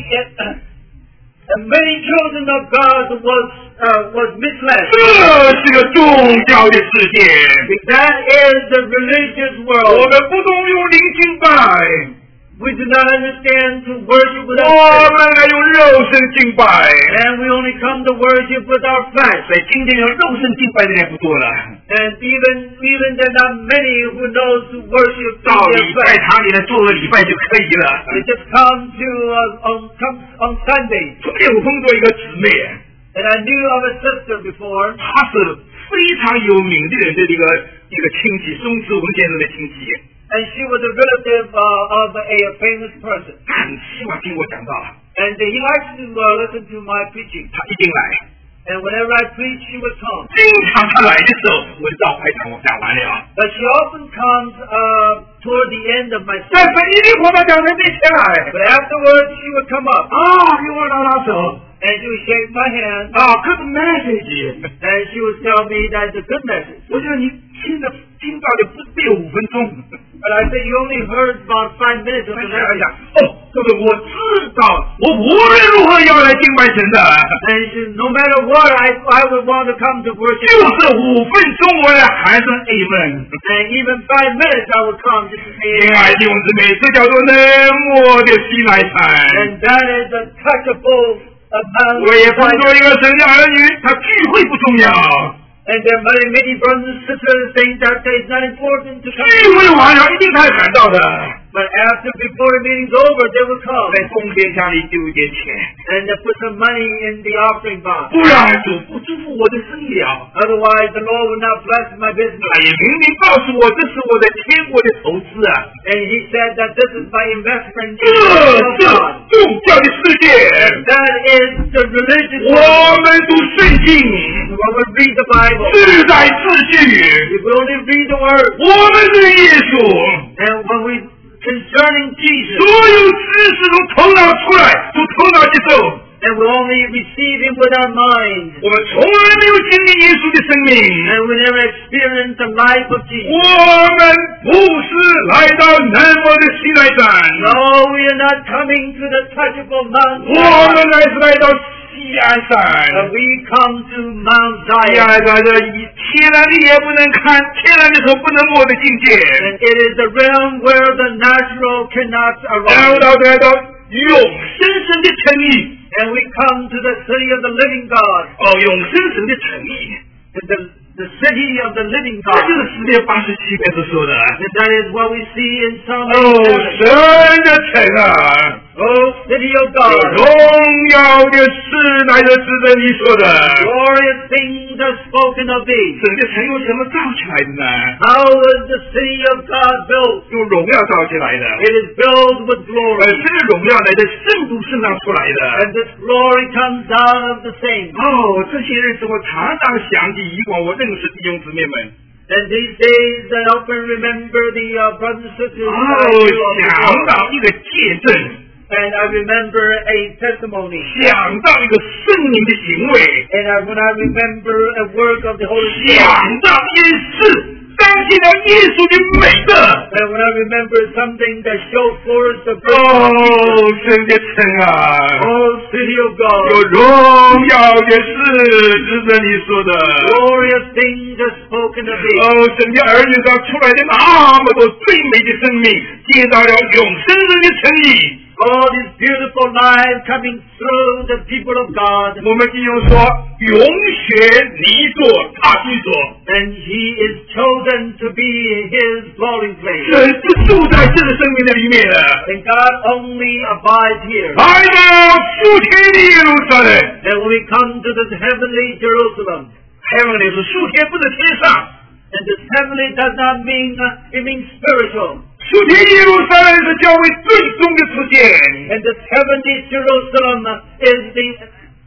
[SPEAKER 2] uh, many children of God was uh, was misled.
[SPEAKER 1] 这是个宗教的世界，
[SPEAKER 2] That is the religious
[SPEAKER 1] 我
[SPEAKER 2] world.
[SPEAKER 1] 们不懂用灵敬拜，
[SPEAKER 2] We do not understand to worship with
[SPEAKER 1] 我
[SPEAKER 2] our
[SPEAKER 1] 们
[SPEAKER 2] spirit,
[SPEAKER 1] 来用肉身敬拜。
[SPEAKER 2] and we only come to worship with our flesh.
[SPEAKER 1] 在今天有肉身敬拜的人不多了，
[SPEAKER 2] And even even there are not many who knows to worship
[SPEAKER 1] 到
[SPEAKER 2] through
[SPEAKER 1] 礼
[SPEAKER 2] their
[SPEAKER 1] 拜
[SPEAKER 2] flesh.
[SPEAKER 1] 堂里来做个礼拜就可以了。
[SPEAKER 2] They just come to uh, on come on Sunday.
[SPEAKER 1] 昨天我碰到一个姊妹，
[SPEAKER 2] And I knew of a sister before.
[SPEAKER 1] 她是非常有名的人的一个一个亲戚，宋志文先生的亲戚，
[SPEAKER 2] And she was a relative uh, of a, a famous person.
[SPEAKER 1] 很喜欢听我讲道，
[SPEAKER 2] And he likes to uh, listen to my preaching.
[SPEAKER 1] 她一定来。
[SPEAKER 2] And whenever I preach, she would come.
[SPEAKER 1] 经常她来的时候，我照排场我讲完了，
[SPEAKER 2] But she often comes uh, toward the end of my
[SPEAKER 1] 但
[SPEAKER 2] sermon.
[SPEAKER 1] 是一定跑到讲台面前来，
[SPEAKER 2] But afterwards, she would come up
[SPEAKER 1] 啊，给我拉拉手，
[SPEAKER 2] and she would shake my hand
[SPEAKER 1] 啊 ，good message。
[SPEAKER 2] and she would tell me that it's a good message.
[SPEAKER 1] 我觉得你听的听到的不只有五分钟。
[SPEAKER 2] But I said you only heard about five minutes of the
[SPEAKER 1] 想一
[SPEAKER 2] message.
[SPEAKER 1] 想，哦，各位，我知道，我无论如何要来敬拜神的，
[SPEAKER 2] And she, no matter what, I I would want to come to
[SPEAKER 1] 就
[SPEAKER 2] worship.
[SPEAKER 1] 是五分钟，我也还是 amen。
[SPEAKER 2] And even five minutes, I would come just to say
[SPEAKER 1] 亲
[SPEAKER 2] amen.
[SPEAKER 1] 爱的弟兄姊妹，这叫做能摸的西来山。
[SPEAKER 2] And that is a touchable amount
[SPEAKER 1] 我也
[SPEAKER 2] of
[SPEAKER 1] 碰到一个神的儿女，他聚会不重要，
[SPEAKER 2] And there are many, many brothers and sisters saying that it's not important to
[SPEAKER 1] 聚
[SPEAKER 2] come.
[SPEAKER 1] 会完了一定他喊到的。
[SPEAKER 2] But after, before the meeting's over, they will come.
[SPEAKER 1] 在奉献箱里丢一点钱，
[SPEAKER 2] And they put some money in the offering box.
[SPEAKER 1] 不然主不祝福我的生意了。
[SPEAKER 2] Otherwise, the Lord will not bless my
[SPEAKER 1] 他
[SPEAKER 2] business.
[SPEAKER 1] 也明明告诉我，这是我的天国的投资啊。
[SPEAKER 2] And he said that this is my investment in
[SPEAKER 1] 这
[SPEAKER 2] the
[SPEAKER 1] 是
[SPEAKER 2] kingdom of God.
[SPEAKER 1] 宗教的世界，
[SPEAKER 2] That is the religious
[SPEAKER 1] 我
[SPEAKER 2] world.
[SPEAKER 1] 们读圣经，
[SPEAKER 2] When we read the Bible,
[SPEAKER 1] 自在秩序，
[SPEAKER 2] if we only read the Word,
[SPEAKER 1] 我们是耶稣，
[SPEAKER 2] and when we concerning
[SPEAKER 1] 所
[SPEAKER 2] Jesus,
[SPEAKER 1] 有知识从头脑出来，从头脑接受。
[SPEAKER 2] and we only receive Him with our minds,
[SPEAKER 1] 我们从来没有经历耶稣的生命，
[SPEAKER 2] and we never experience the life of Jesus.
[SPEAKER 1] 我们不是来到南方的西奈山，
[SPEAKER 2] No, we are not coming to the touchable Mount
[SPEAKER 1] 我
[SPEAKER 2] Zion,
[SPEAKER 1] 们乃是来到西安
[SPEAKER 2] but
[SPEAKER 1] 山。
[SPEAKER 2] we come to Mount
[SPEAKER 1] 西
[SPEAKER 2] Zion.
[SPEAKER 1] 安山这以天然的也不能看，天然的手不能摸的境界，
[SPEAKER 2] And it is the realm where the natural cannot
[SPEAKER 1] 然后
[SPEAKER 2] arise.
[SPEAKER 1] 到来到永生神的诚意，
[SPEAKER 2] And we come to the city of the living God,
[SPEAKER 1] 哦，永生神的诚意，
[SPEAKER 2] the, the city of the living
[SPEAKER 1] 这
[SPEAKER 2] God.
[SPEAKER 1] 就是诗篇八十七篇所说的。
[SPEAKER 2] And that is what we see in Psalm
[SPEAKER 1] 哦，
[SPEAKER 2] eighty-seven.
[SPEAKER 1] 神的城啊！
[SPEAKER 2] Oh, city of
[SPEAKER 1] 荣
[SPEAKER 2] God,
[SPEAKER 1] 耀的事乃是指着你说的。
[SPEAKER 2] glorious things are spoken of thee.
[SPEAKER 1] 神的城用什么造起来的呢？
[SPEAKER 2] How is the city of God built?
[SPEAKER 1] 用荣耀造起来的。
[SPEAKER 2] It is built with
[SPEAKER 1] 而
[SPEAKER 2] glory,
[SPEAKER 1] 这个荣耀乃在圣徒身上出来的。
[SPEAKER 2] and this glory comes out of the saints.
[SPEAKER 1] 哦，这些日子我常常想起以往我认识弟兄姊妹们。
[SPEAKER 2] And these days I often remember the uh, brothers and sisters
[SPEAKER 1] 哦
[SPEAKER 2] I knew of
[SPEAKER 1] 想
[SPEAKER 2] before.
[SPEAKER 1] 到一个见证，
[SPEAKER 2] And I remember a testimony.
[SPEAKER 1] 想到一个圣灵的行为，
[SPEAKER 2] And I, when I remember a work of the Holy Spirit,
[SPEAKER 1] 想到一件事，彰显了耶稣的美德。
[SPEAKER 2] and when I remember something that showed forth the
[SPEAKER 1] 哦
[SPEAKER 2] birth of Jesus,
[SPEAKER 1] 神的城啊！
[SPEAKER 2] oh city of
[SPEAKER 1] 有
[SPEAKER 2] God,
[SPEAKER 1] 荣耀的事，指着你说的。
[SPEAKER 2] glorious things are spoken of
[SPEAKER 1] 哦
[SPEAKER 2] thee.
[SPEAKER 1] 神的儿女上出来的那么多最美的生命，接到了永生人的诚意。
[SPEAKER 2] All these beautiful lives coming through the people of God,
[SPEAKER 1] 我们弟兄说，永选你做，他去做。
[SPEAKER 2] and he is chosen to be his dwelling place.
[SPEAKER 1] 神是住在这个生命的里面的。
[SPEAKER 2] And God only abides here.
[SPEAKER 1] 来到属天的耶路撒冷，
[SPEAKER 2] And when we come to this heavenly Jerusalem,
[SPEAKER 1] heavenly 是属天，不是天上。
[SPEAKER 2] and this heavenly does not mean, uh, it means spiritual.
[SPEAKER 1] 属天耶路撒冷是教会最终的出现。
[SPEAKER 2] And this heavenly Jerusalem uh, is the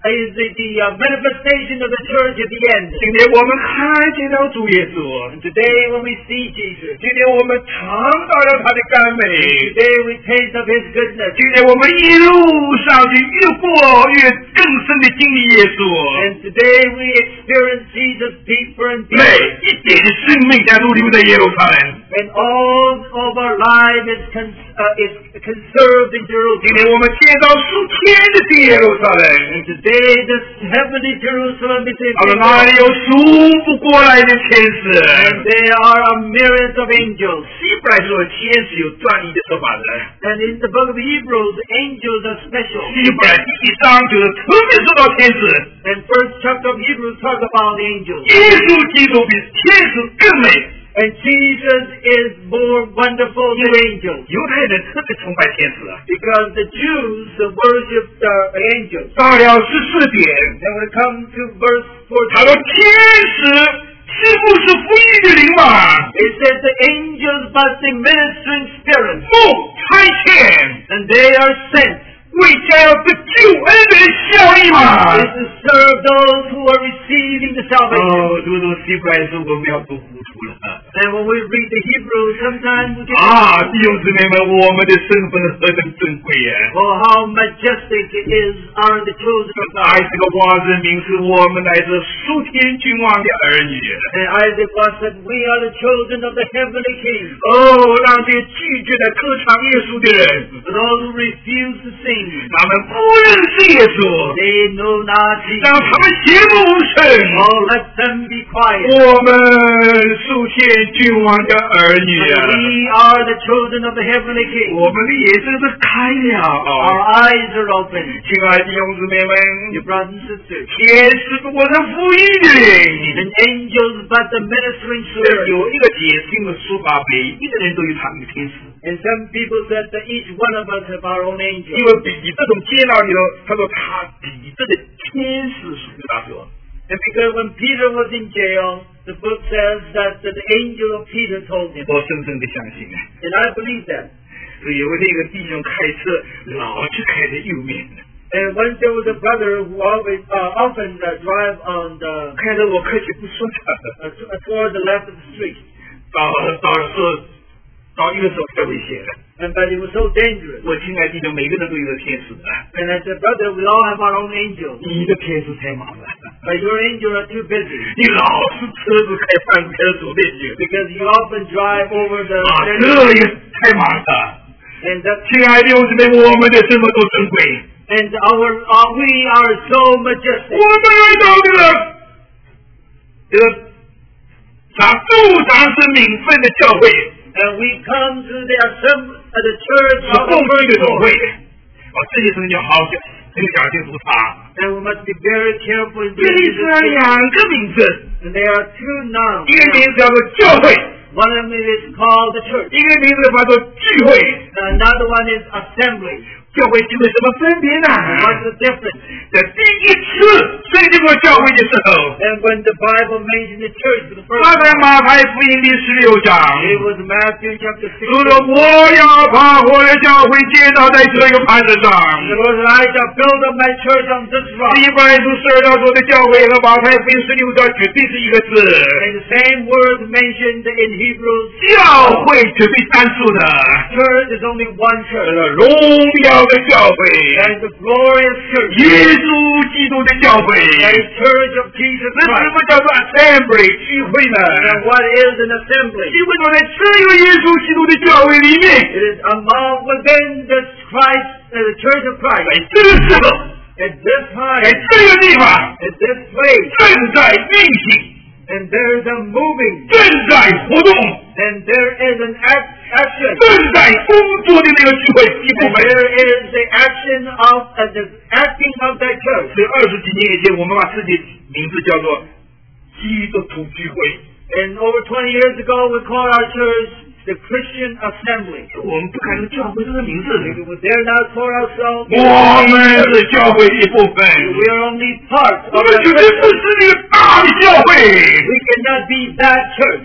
[SPEAKER 2] is the, the uh, manifestation of the church at the end.
[SPEAKER 1] 今天我们看见了主耶稣，
[SPEAKER 2] And today when we see Jesus,
[SPEAKER 1] 今天我们尝到了他的甘美，
[SPEAKER 2] today we taste of His goodness.
[SPEAKER 1] 今天我们一路上去越过越更深的经历耶稣，
[SPEAKER 2] And today we experience Jesus deeper and
[SPEAKER 1] 每
[SPEAKER 2] deeper.
[SPEAKER 1] 一点的生命在都留在耶路撒冷。
[SPEAKER 2] And all of our life is, con- uh, is conserved in
[SPEAKER 1] 今
[SPEAKER 2] Jerusalem.
[SPEAKER 1] 天我们见到属天的耶路撒冷，
[SPEAKER 2] And today this heavenly Jerusalem is in
[SPEAKER 1] 他们那里有数不过来的天使。
[SPEAKER 2] And there are a myriad of angels.
[SPEAKER 1] 希伯来说天使有专一的说法的，
[SPEAKER 2] And in the book of Hebrews, angels are special.
[SPEAKER 1] 希伯来第一章就是特别说到天使。
[SPEAKER 2] And first chapter of Hebrews talk about the angels.
[SPEAKER 1] 耶稣基督比天使更美。
[SPEAKER 2] And Jesus is more wonderful than angels.
[SPEAKER 1] 犹太人特别崇拜天使啊。
[SPEAKER 2] Because the Jews worship the angels.
[SPEAKER 1] 到了十四点，
[SPEAKER 2] And when it comes to verse
[SPEAKER 1] 他说
[SPEAKER 2] fourteen,
[SPEAKER 1] 天使是不是福音的灵嘛？
[SPEAKER 2] it says the angels but the ministering spirits.
[SPEAKER 1] 不差遣，
[SPEAKER 2] And they are sent.
[SPEAKER 1] 为将要得救恩的人效力嘛。
[SPEAKER 2] Is to serve those who are receiving the salvation.
[SPEAKER 1] 哦，读读希伯来书我们要读糊涂了。
[SPEAKER 2] And when we read the Hebrews, sometimes we get
[SPEAKER 1] 啊，弟兄姊妹们，我们的身份何等珍贵呀！
[SPEAKER 2] oh, how majestic it is are the children of
[SPEAKER 1] 爱
[SPEAKER 2] God.
[SPEAKER 1] 这个王子名是我们乃是属天君王的儿女。
[SPEAKER 2] And Isaac was said, we are the children of the heavenly King.
[SPEAKER 1] 哦，让这些拒绝在歌唱耶稣的人，
[SPEAKER 2] For those who refuse to sing,
[SPEAKER 1] 他们不认识耶稣，
[SPEAKER 2] they know not
[SPEAKER 1] 让
[SPEAKER 2] Jesus.
[SPEAKER 1] 他们邪不无声。
[SPEAKER 2] Oh, let them be quiet.
[SPEAKER 1] 我们属天君王的儿女啊，
[SPEAKER 2] We are the children of the heavenly King.
[SPEAKER 1] 我们的眼睛是开了。
[SPEAKER 2] Our eyes are open.
[SPEAKER 1] 亲爱的弟兄姊妹
[SPEAKER 2] Your
[SPEAKER 1] 们，
[SPEAKER 2] brothers and sisters.
[SPEAKER 1] 天使不过是福音的灵。
[SPEAKER 2] And angels but the ministering
[SPEAKER 1] 这
[SPEAKER 2] spirit.
[SPEAKER 1] 有一个解经的说法，每一个人都有他们的天使。
[SPEAKER 2] And some people said that each one of us have our own
[SPEAKER 1] 因
[SPEAKER 2] angel.
[SPEAKER 1] 为彼得从接纳里头，他说他彼得的天使属于他说。
[SPEAKER 2] And because when Peter was in jail, the book says that the angel of Peter told him.
[SPEAKER 1] 我深深的相信啊，
[SPEAKER 2] And I believe that.
[SPEAKER 1] 所以有那个弟兄开车老是开在右面，
[SPEAKER 2] And once there was a brother who always uh, often uh, drive on the
[SPEAKER 1] 开着我客气不说他，
[SPEAKER 2] uh, t- uh, toward the left of the street.
[SPEAKER 1] 到到时候到一个时候太危险了。
[SPEAKER 2] And but it was so dangerous.
[SPEAKER 1] 我亲爱的弟兄，每个人都有个天使的，
[SPEAKER 2] And I said, brother, we all have our own angels.
[SPEAKER 1] 你的天使太忙了，
[SPEAKER 2] But your angels are too busy
[SPEAKER 1] 你老是车子开半开左边去，
[SPEAKER 2] because you often drive over the
[SPEAKER 1] 啊，这也太忙了。
[SPEAKER 2] and that
[SPEAKER 1] 亲爱的弟兄姊妹，我们的身份多珍贵。
[SPEAKER 2] and our uh, we are so
[SPEAKER 1] 我
[SPEAKER 2] majestic.
[SPEAKER 1] 们来到这个这个长驻长是名分的教会，
[SPEAKER 2] And we come to the assembly, uh, the church
[SPEAKER 1] 是
[SPEAKER 2] of
[SPEAKER 1] 共
[SPEAKER 2] the
[SPEAKER 1] 济的
[SPEAKER 2] first
[SPEAKER 1] 总会。
[SPEAKER 2] Lord.
[SPEAKER 1] 哦，这些事情要好好讲，这个讲清楚它。
[SPEAKER 2] And we must be very careful in
[SPEAKER 1] 这里
[SPEAKER 2] doing
[SPEAKER 1] 是
[SPEAKER 2] this.
[SPEAKER 1] 两个名字，
[SPEAKER 2] And there are two nouns.
[SPEAKER 1] 一个名字叫做教会，
[SPEAKER 2] One of them is called the church.
[SPEAKER 1] 一个名字叫做聚会。
[SPEAKER 2] Another one is assembly.
[SPEAKER 1] 教会聚会什么分别呢？
[SPEAKER 2] What's the difference?
[SPEAKER 1] 在第一次圣经过教会的时候，
[SPEAKER 2] And when the Bible mentioned the church for the first
[SPEAKER 1] 他在
[SPEAKER 2] time,
[SPEAKER 1] 马太福音第十六章
[SPEAKER 2] it was Matthew chapter
[SPEAKER 1] 说了
[SPEAKER 2] sixteen.
[SPEAKER 1] 我要把我的教会建造在这个磐石上。
[SPEAKER 2] The Lord said, I shall build up my church on this rock.
[SPEAKER 1] 一般书十二章说的教会和马太福音十六章绝对是一个字，
[SPEAKER 2] And the same word mentioned in Hebrews,
[SPEAKER 1] 教会绝对单数的，
[SPEAKER 2] church is only one
[SPEAKER 1] 这
[SPEAKER 2] church.
[SPEAKER 1] 个荣耀的教会，
[SPEAKER 2] That is the glorious church.
[SPEAKER 1] 耶稣基督的教会。
[SPEAKER 2] That is church of Jesus
[SPEAKER 1] 那什
[SPEAKER 2] Christ.
[SPEAKER 1] 么叫做 assembly 聚会呢？
[SPEAKER 2] And what is an assembly?
[SPEAKER 1] 聚会都在这个耶稣基督的教会里面，
[SPEAKER 2] It is among within the Christ, uh, the church of
[SPEAKER 1] 在
[SPEAKER 2] Christ.
[SPEAKER 1] 这个时候，
[SPEAKER 2] At this
[SPEAKER 1] 在
[SPEAKER 2] time,
[SPEAKER 1] 这个地方
[SPEAKER 2] at this place,
[SPEAKER 1] 正在运行，
[SPEAKER 2] and there is a moving,
[SPEAKER 1] 正在活动，
[SPEAKER 2] and there is an act, action,
[SPEAKER 1] 正在工作的那个聚会一部
[SPEAKER 2] and
[SPEAKER 1] 分。
[SPEAKER 2] there is the action of uh, the acting of that church.
[SPEAKER 1] 所以二十几年以前，我们把自己名字叫做基督徒聚会。
[SPEAKER 2] And over twenty years ago, we called our church the Christian Assembly.
[SPEAKER 1] 我们不敢用教会这个名字，
[SPEAKER 2] We dare not call ourselves.
[SPEAKER 1] 我们是教会的一部分。
[SPEAKER 2] We are only part
[SPEAKER 1] 我
[SPEAKER 2] of
[SPEAKER 1] 们
[SPEAKER 2] that
[SPEAKER 1] 绝对不
[SPEAKER 2] church.
[SPEAKER 1] 是那个大的教会。
[SPEAKER 2] We cannot be that church.
[SPEAKER 1] 大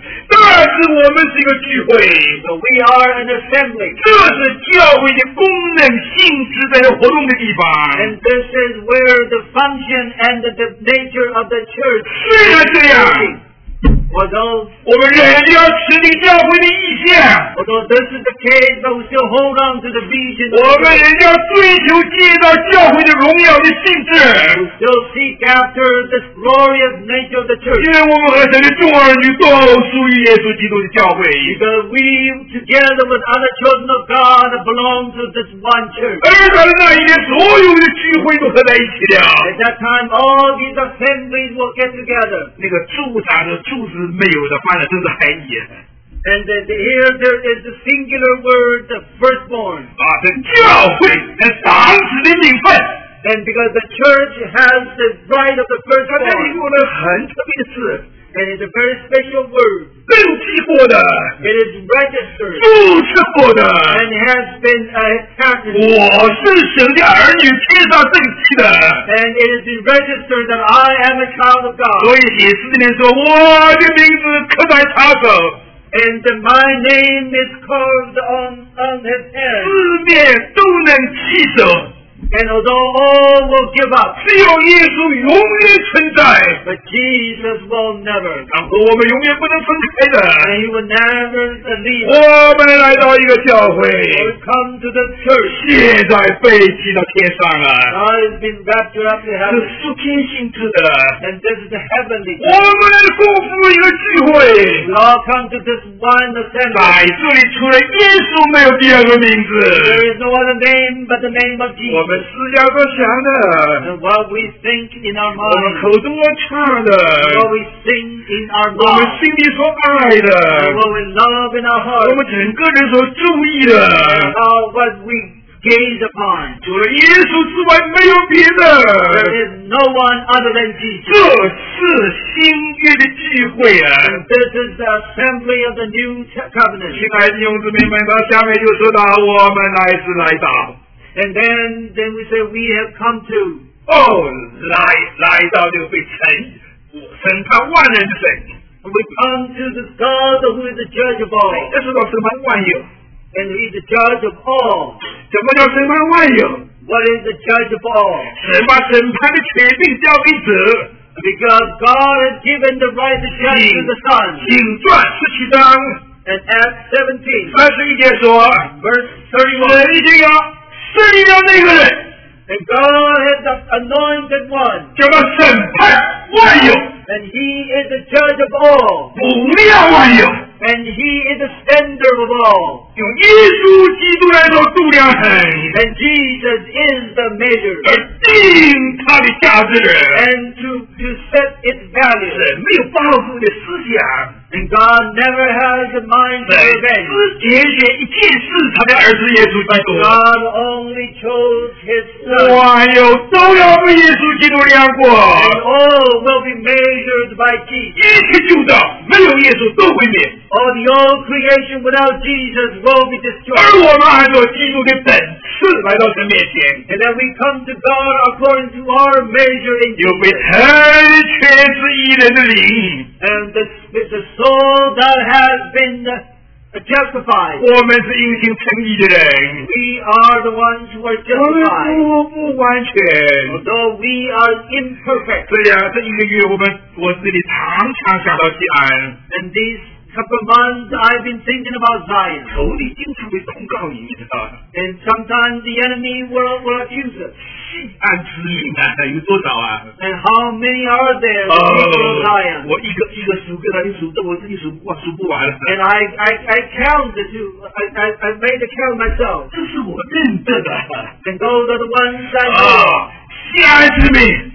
[SPEAKER 1] 是我们是一个聚会，
[SPEAKER 2] So we are an assembly.
[SPEAKER 1] 这是教会的功能性质在活动的地方。
[SPEAKER 2] And this is where the function and the, the nature of the church
[SPEAKER 1] 虽然这样，
[SPEAKER 2] Although,
[SPEAKER 1] 我们仍然要持定教会的意向，
[SPEAKER 2] although this is the case, but we still hold on to the vision.
[SPEAKER 1] 我们仍要追求建造教会的荣耀的性质，
[SPEAKER 2] We still seek after this glorious nature of the
[SPEAKER 1] 因
[SPEAKER 2] church.
[SPEAKER 1] 为我们和神的众儿女都属于耶稣基督的教会，
[SPEAKER 2] Because we, together with other children of God, belong to this one church.
[SPEAKER 1] 而在那一天，所有的聚会都合在一起了。
[SPEAKER 2] At that time, all these assemblies will get together.
[SPEAKER 1] 那个驻扎的驻字没有的，翻的都是含义。
[SPEAKER 2] And the, the, here there is the singular word, the firstborn.
[SPEAKER 1] 啊，这教会是当时的名分。
[SPEAKER 2] And because the church has the right of the
[SPEAKER 1] 它这里
[SPEAKER 2] firstborn.
[SPEAKER 1] 用了很特别的字，
[SPEAKER 2] And it's a very special word.
[SPEAKER 1] 登记过的，
[SPEAKER 2] It is registered
[SPEAKER 1] 注册过的。
[SPEAKER 2] and has been uh, counted.
[SPEAKER 1] 我是神的儿女，贴上登记的。
[SPEAKER 2] And it has been registered that I am a child of God.
[SPEAKER 1] 所以启示里面说，我的名字刻在他手，
[SPEAKER 2] And my name is carved on, on his head.
[SPEAKER 1] 四面都能起手。
[SPEAKER 2] And although all will give up,
[SPEAKER 1] 只有耶稣永远存在，
[SPEAKER 2] but Jesus will never.
[SPEAKER 1] 然后我们永远不能分开的。
[SPEAKER 2] And he will never leave
[SPEAKER 1] 我
[SPEAKER 2] us.
[SPEAKER 1] 们来到一个教会，
[SPEAKER 2] We come to the church.
[SPEAKER 1] 现在被提到天上了，
[SPEAKER 2] God has been raptured up to
[SPEAKER 1] 是
[SPEAKER 2] heaven.
[SPEAKER 1] 属天性质的。
[SPEAKER 2] And this is the heavenly
[SPEAKER 1] 我
[SPEAKER 2] church.
[SPEAKER 1] 们共赴一个聚会，
[SPEAKER 2] We all come to this one
[SPEAKER 1] 在
[SPEAKER 2] assembly.
[SPEAKER 1] 这里除了耶稣，没有第二个名字。
[SPEAKER 2] There is no other name but the name of
[SPEAKER 1] 我们
[SPEAKER 2] Jesus.
[SPEAKER 1] 思想所想的，
[SPEAKER 2] And what we think in our
[SPEAKER 1] 我们
[SPEAKER 2] mind,
[SPEAKER 1] 口中所唱的，
[SPEAKER 2] what we sing in our
[SPEAKER 1] 我们
[SPEAKER 2] mouth,
[SPEAKER 1] 心里所爱
[SPEAKER 2] and
[SPEAKER 1] 的，
[SPEAKER 2] what we love in our
[SPEAKER 1] 我
[SPEAKER 2] heart,
[SPEAKER 1] 们整个人所注意的，
[SPEAKER 2] and how what we gaze upon.
[SPEAKER 1] 除了耶稣之外没有别
[SPEAKER 2] There
[SPEAKER 1] 的。
[SPEAKER 2] is no one other than
[SPEAKER 1] 这
[SPEAKER 2] Jesus.
[SPEAKER 1] 是新约的聚会啊！
[SPEAKER 2] And this is the assembly of the new covenant.
[SPEAKER 1] 亲爱的弟兄姊妹们，到下面就说到我们乃是来到，
[SPEAKER 2] And then, then we say we have come to.
[SPEAKER 1] 哦，来来到就被称审判万人的神。
[SPEAKER 2] We come to this God who is the judge of all.
[SPEAKER 1] 这说到审判万有，
[SPEAKER 2] And he is the judge of all.
[SPEAKER 1] 什么叫审判万有？
[SPEAKER 2] What is the judge of all?
[SPEAKER 1] 神把审判的权柄交给者。
[SPEAKER 2] Because God has given the right to judge to the Son.
[SPEAKER 1] 请传十七章
[SPEAKER 2] And Acts seventeen,
[SPEAKER 1] 三十一节说，
[SPEAKER 2] verse thirty-one.
[SPEAKER 1] 神已经要设立了那个人，
[SPEAKER 2] And God has the anointed one.
[SPEAKER 1] 叫他审判万有，
[SPEAKER 2] And he is the judge of all.
[SPEAKER 1] 补量万有。
[SPEAKER 2] And he is the standard of all.
[SPEAKER 1] 用耶稣基督来做度量衡，
[SPEAKER 2] And Jesus is the measure.
[SPEAKER 1] 而定他的价值人。
[SPEAKER 2] And to, to set its value.
[SPEAKER 1] 神没有报复的思想，
[SPEAKER 2] And God never has a mind to
[SPEAKER 1] 神
[SPEAKER 2] revenge.
[SPEAKER 1] 只拣选一件事，他的儿子耶稣基督。
[SPEAKER 2] God only chose his Son.
[SPEAKER 1] 万有都要被耶稣基督量过，
[SPEAKER 2] And all will be measured by
[SPEAKER 1] 一
[SPEAKER 2] Jesus.
[SPEAKER 1] 切旧造没有耶稣都会灭。
[SPEAKER 2] All the old creation without Jesus will be
[SPEAKER 1] 而
[SPEAKER 2] destroyed.
[SPEAKER 1] 我们按照基督的等次来到神面前，
[SPEAKER 2] And then we come to God according to our measure in
[SPEAKER 1] 有被
[SPEAKER 2] Jesus.
[SPEAKER 1] 成全之一人的灵。
[SPEAKER 2] And the, the soul that has been uh, justified.
[SPEAKER 1] 我们是因信称义的人，
[SPEAKER 2] We are the ones who are
[SPEAKER 1] 我们
[SPEAKER 2] justified.
[SPEAKER 1] 不不完全。
[SPEAKER 2] Although we are imperfect.
[SPEAKER 1] 这样这一个月，我们我这里常常想到西安，
[SPEAKER 2] And these couple of months I've been thinking about Zion.
[SPEAKER 1] 仇敌经常会控告你，你知道的。
[SPEAKER 2] And sometimes the enemy will, will accuse us.
[SPEAKER 1] 西安之民啊，有多少啊？
[SPEAKER 2] And how many are there? The people of
[SPEAKER 1] 哦
[SPEAKER 2] Zion.
[SPEAKER 1] 我一个一个数个，他就数的我自己数不完，数不完了。
[SPEAKER 2] And I, I, I counted to, I, I, I made a count myself.
[SPEAKER 1] 这是我认得的。
[SPEAKER 2] And those are the ones I know.
[SPEAKER 1] 啊，西安之民，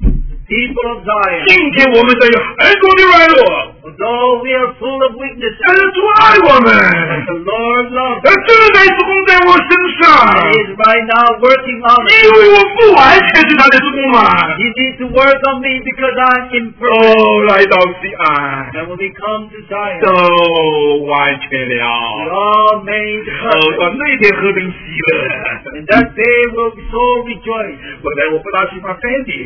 [SPEAKER 2] People of Zion.
[SPEAKER 1] 今天我们这有很多的软弱，
[SPEAKER 2] Although we are full of weaknesses,
[SPEAKER 1] 但是主爱我
[SPEAKER 2] but
[SPEAKER 1] 们，
[SPEAKER 2] the Lord loves
[SPEAKER 1] 而
[SPEAKER 2] us.
[SPEAKER 1] 正在做工在我身
[SPEAKER 2] And
[SPEAKER 1] 上，
[SPEAKER 2] He is right now working on me.
[SPEAKER 1] 因为我不完全是他的做工嘛。
[SPEAKER 2] He needs to work on me because I'm imperfect.
[SPEAKER 1] 哦，来到西安，
[SPEAKER 2] And when we come to Zion,
[SPEAKER 1] 都完全
[SPEAKER 2] we
[SPEAKER 1] 了。
[SPEAKER 2] all made
[SPEAKER 1] 哦，
[SPEAKER 2] perfect.
[SPEAKER 1] 到那天何等喜乐！
[SPEAKER 2] And that day will be so rejoiced.
[SPEAKER 1] 本来我不大喜欢 Fanny 的，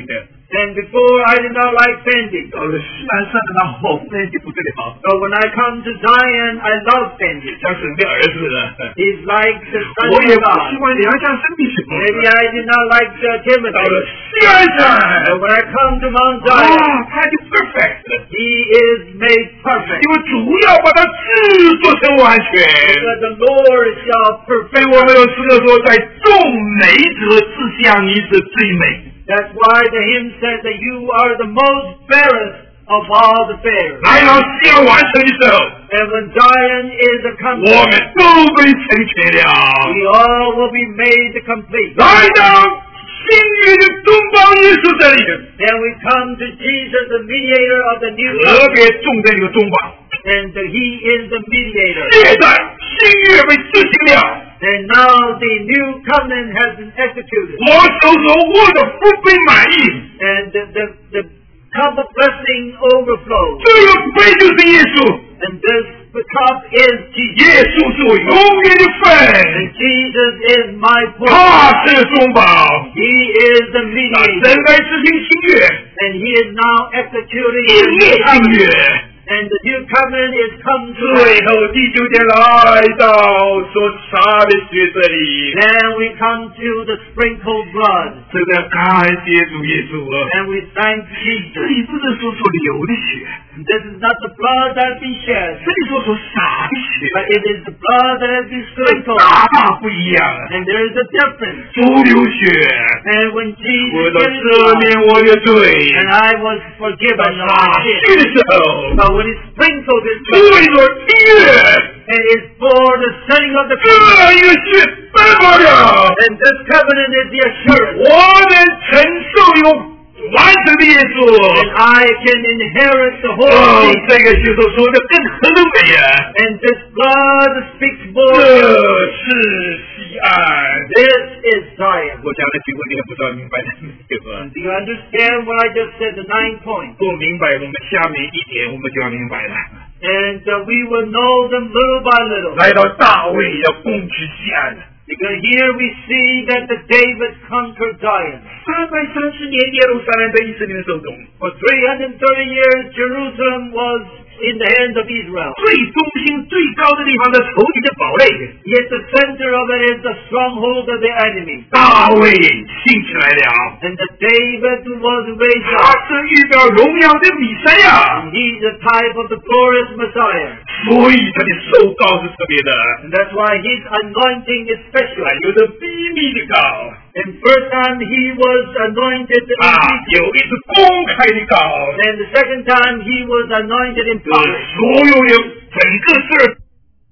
[SPEAKER 2] And before I did not like Fendi.
[SPEAKER 1] 到了西安山的那后呢就不得了。
[SPEAKER 2] So when I come to Zion, I love Fendi.
[SPEAKER 1] 像神的儿子了。
[SPEAKER 2] He's like the son
[SPEAKER 1] 我也
[SPEAKER 2] of
[SPEAKER 1] 不
[SPEAKER 2] God.
[SPEAKER 1] 喜欢良像神的什么。
[SPEAKER 2] Maybe I did not like uh,
[SPEAKER 1] 到了
[SPEAKER 2] Timothy.
[SPEAKER 1] 西安山，
[SPEAKER 2] But when I come to Mount
[SPEAKER 1] 啊
[SPEAKER 2] Zion,
[SPEAKER 1] 他就 perfect，
[SPEAKER 2] he is made perfect.
[SPEAKER 1] 因为主要把他制作成完全。
[SPEAKER 2] Because the Lord shall
[SPEAKER 1] 所以
[SPEAKER 2] perfect
[SPEAKER 1] 我们
[SPEAKER 2] us.
[SPEAKER 1] 有诗歌说，在众美者之下，你是最美。
[SPEAKER 2] That's why the hymn says that you are the most fairest of all the fair.
[SPEAKER 1] 来到西安完成的时候，
[SPEAKER 2] And when Zion is
[SPEAKER 1] 我
[SPEAKER 2] accomplished,
[SPEAKER 1] 们都被成全了。
[SPEAKER 2] we all will be made complete.
[SPEAKER 1] 来到新约的中保耶稣这里，
[SPEAKER 2] Then we come to Jesus, the mediator of the new
[SPEAKER 1] 特
[SPEAKER 2] covenant,
[SPEAKER 1] 别重的一个中保。
[SPEAKER 2] and he is the mediator.
[SPEAKER 1] 现在新约被执行了，
[SPEAKER 2] And now the new covenant has been executed.
[SPEAKER 1] 我手中握的福杯满溢，
[SPEAKER 2] And the, the, the cup of blessing overflows.
[SPEAKER 1] 这个杯就是耶稣，
[SPEAKER 2] And this the cup is
[SPEAKER 1] 耶
[SPEAKER 2] Jesus.
[SPEAKER 1] 稣是我永远的
[SPEAKER 2] And
[SPEAKER 1] 份，
[SPEAKER 2] Jesus is my
[SPEAKER 1] 他
[SPEAKER 2] portion.
[SPEAKER 1] 是中保。
[SPEAKER 2] He is the
[SPEAKER 1] 那
[SPEAKER 2] mediator.
[SPEAKER 1] 神来执行新约，
[SPEAKER 2] And he is now executing
[SPEAKER 1] 一
[SPEAKER 2] the
[SPEAKER 1] 列
[SPEAKER 2] new
[SPEAKER 1] 新
[SPEAKER 2] covenant.
[SPEAKER 1] 约。
[SPEAKER 2] And the new covenant is come to
[SPEAKER 1] 最
[SPEAKER 2] pass.
[SPEAKER 1] 后第九天来到所洒的血这里，
[SPEAKER 2] Then we come to the sprinkled blood.
[SPEAKER 1] 真的感谢主耶稣啊！
[SPEAKER 2] And we thank
[SPEAKER 1] 这
[SPEAKER 2] Jesus.
[SPEAKER 1] 里不是说所流的血，
[SPEAKER 2] This is not the blood that has been shed,
[SPEAKER 1] 这里说所洒的
[SPEAKER 2] but
[SPEAKER 1] 血，
[SPEAKER 2] it is the blood that has been
[SPEAKER 1] 这
[SPEAKER 2] sprinkled.
[SPEAKER 1] 大大不一样。
[SPEAKER 2] And there is a difference.
[SPEAKER 1] 主流血，
[SPEAKER 2] And when
[SPEAKER 1] 我
[SPEAKER 2] Jesus
[SPEAKER 1] 的
[SPEAKER 2] gave his
[SPEAKER 1] 赦
[SPEAKER 2] blood,
[SPEAKER 1] 免我的罪，
[SPEAKER 2] and I was forgiven of
[SPEAKER 1] 洒
[SPEAKER 2] my
[SPEAKER 1] 血
[SPEAKER 2] sin.
[SPEAKER 1] 的时候，
[SPEAKER 2] But when he sprinkled his
[SPEAKER 1] 是
[SPEAKER 2] blood,
[SPEAKER 1] 为了约，
[SPEAKER 2] and it's for the setting of the
[SPEAKER 1] 这
[SPEAKER 2] covenant.
[SPEAKER 1] 一个血代表了
[SPEAKER 2] And this covenant is the assurance.
[SPEAKER 1] 我能承受有完成的耶稣。
[SPEAKER 2] And I can inherit the
[SPEAKER 1] 哦
[SPEAKER 2] whole thing.
[SPEAKER 1] 这个血所说的更很美啊！
[SPEAKER 2] And this blood speaks more.
[SPEAKER 1] 这是西安。
[SPEAKER 2] This is Zion.
[SPEAKER 1] 我讲的几个你还不知道明白的没有啊？
[SPEAKER 2] Do you understand what I just said, the nine points?
[SPEAKER 1] 不明白，我们下面一点我们就要明白了。
[SPEAKER 2] And uh, we will know them little by little.
[SPEAKER 1] 来到大卫要攻取西安，
[SPEAKER 2] Because here we see that the David conquered Zion.
[SPEAKER 1] 三百三十年耶路撒冷在以色列的手中，
[SPEAKER 2] For three hundred thirty years, Jerusalem was in the hands of Israel.
[SPEAKER 1] 最中心、最高的地方的仇敌的堡垒，
[SPEAKER 2] Yet the center of it is the stronghold of the enemy.
[SPEAKER 1] 大卫兴起来了。
[SPEAKER 2] And the David was raised
[SPEAKER 1] 他
[SPEAKER 2] up.
[SPEAKER 1] 是预表荣耀的弥赛亚，
[SPEAKER 2] And he's a type of the glorious Messiah.
[SPEAKER 1] 所以他的受膏是特别的，
[SPEAKER 2] And that's why his anointing is special.
[SPEAKER 1] 还有的秘密的膏。
[SPEAKER 2] And first time he was anointed in
[SPEAKER 1] 啊，
[SPEAKER 2] secret.
[SPEAKER 1] 有一次公开的告，
[SPEAKER 2] And the second time he was anointed in
[SPEAKER 1] 把
[SPEAKER 2] public.
[SPEAKER 1] 所有人整个事儿。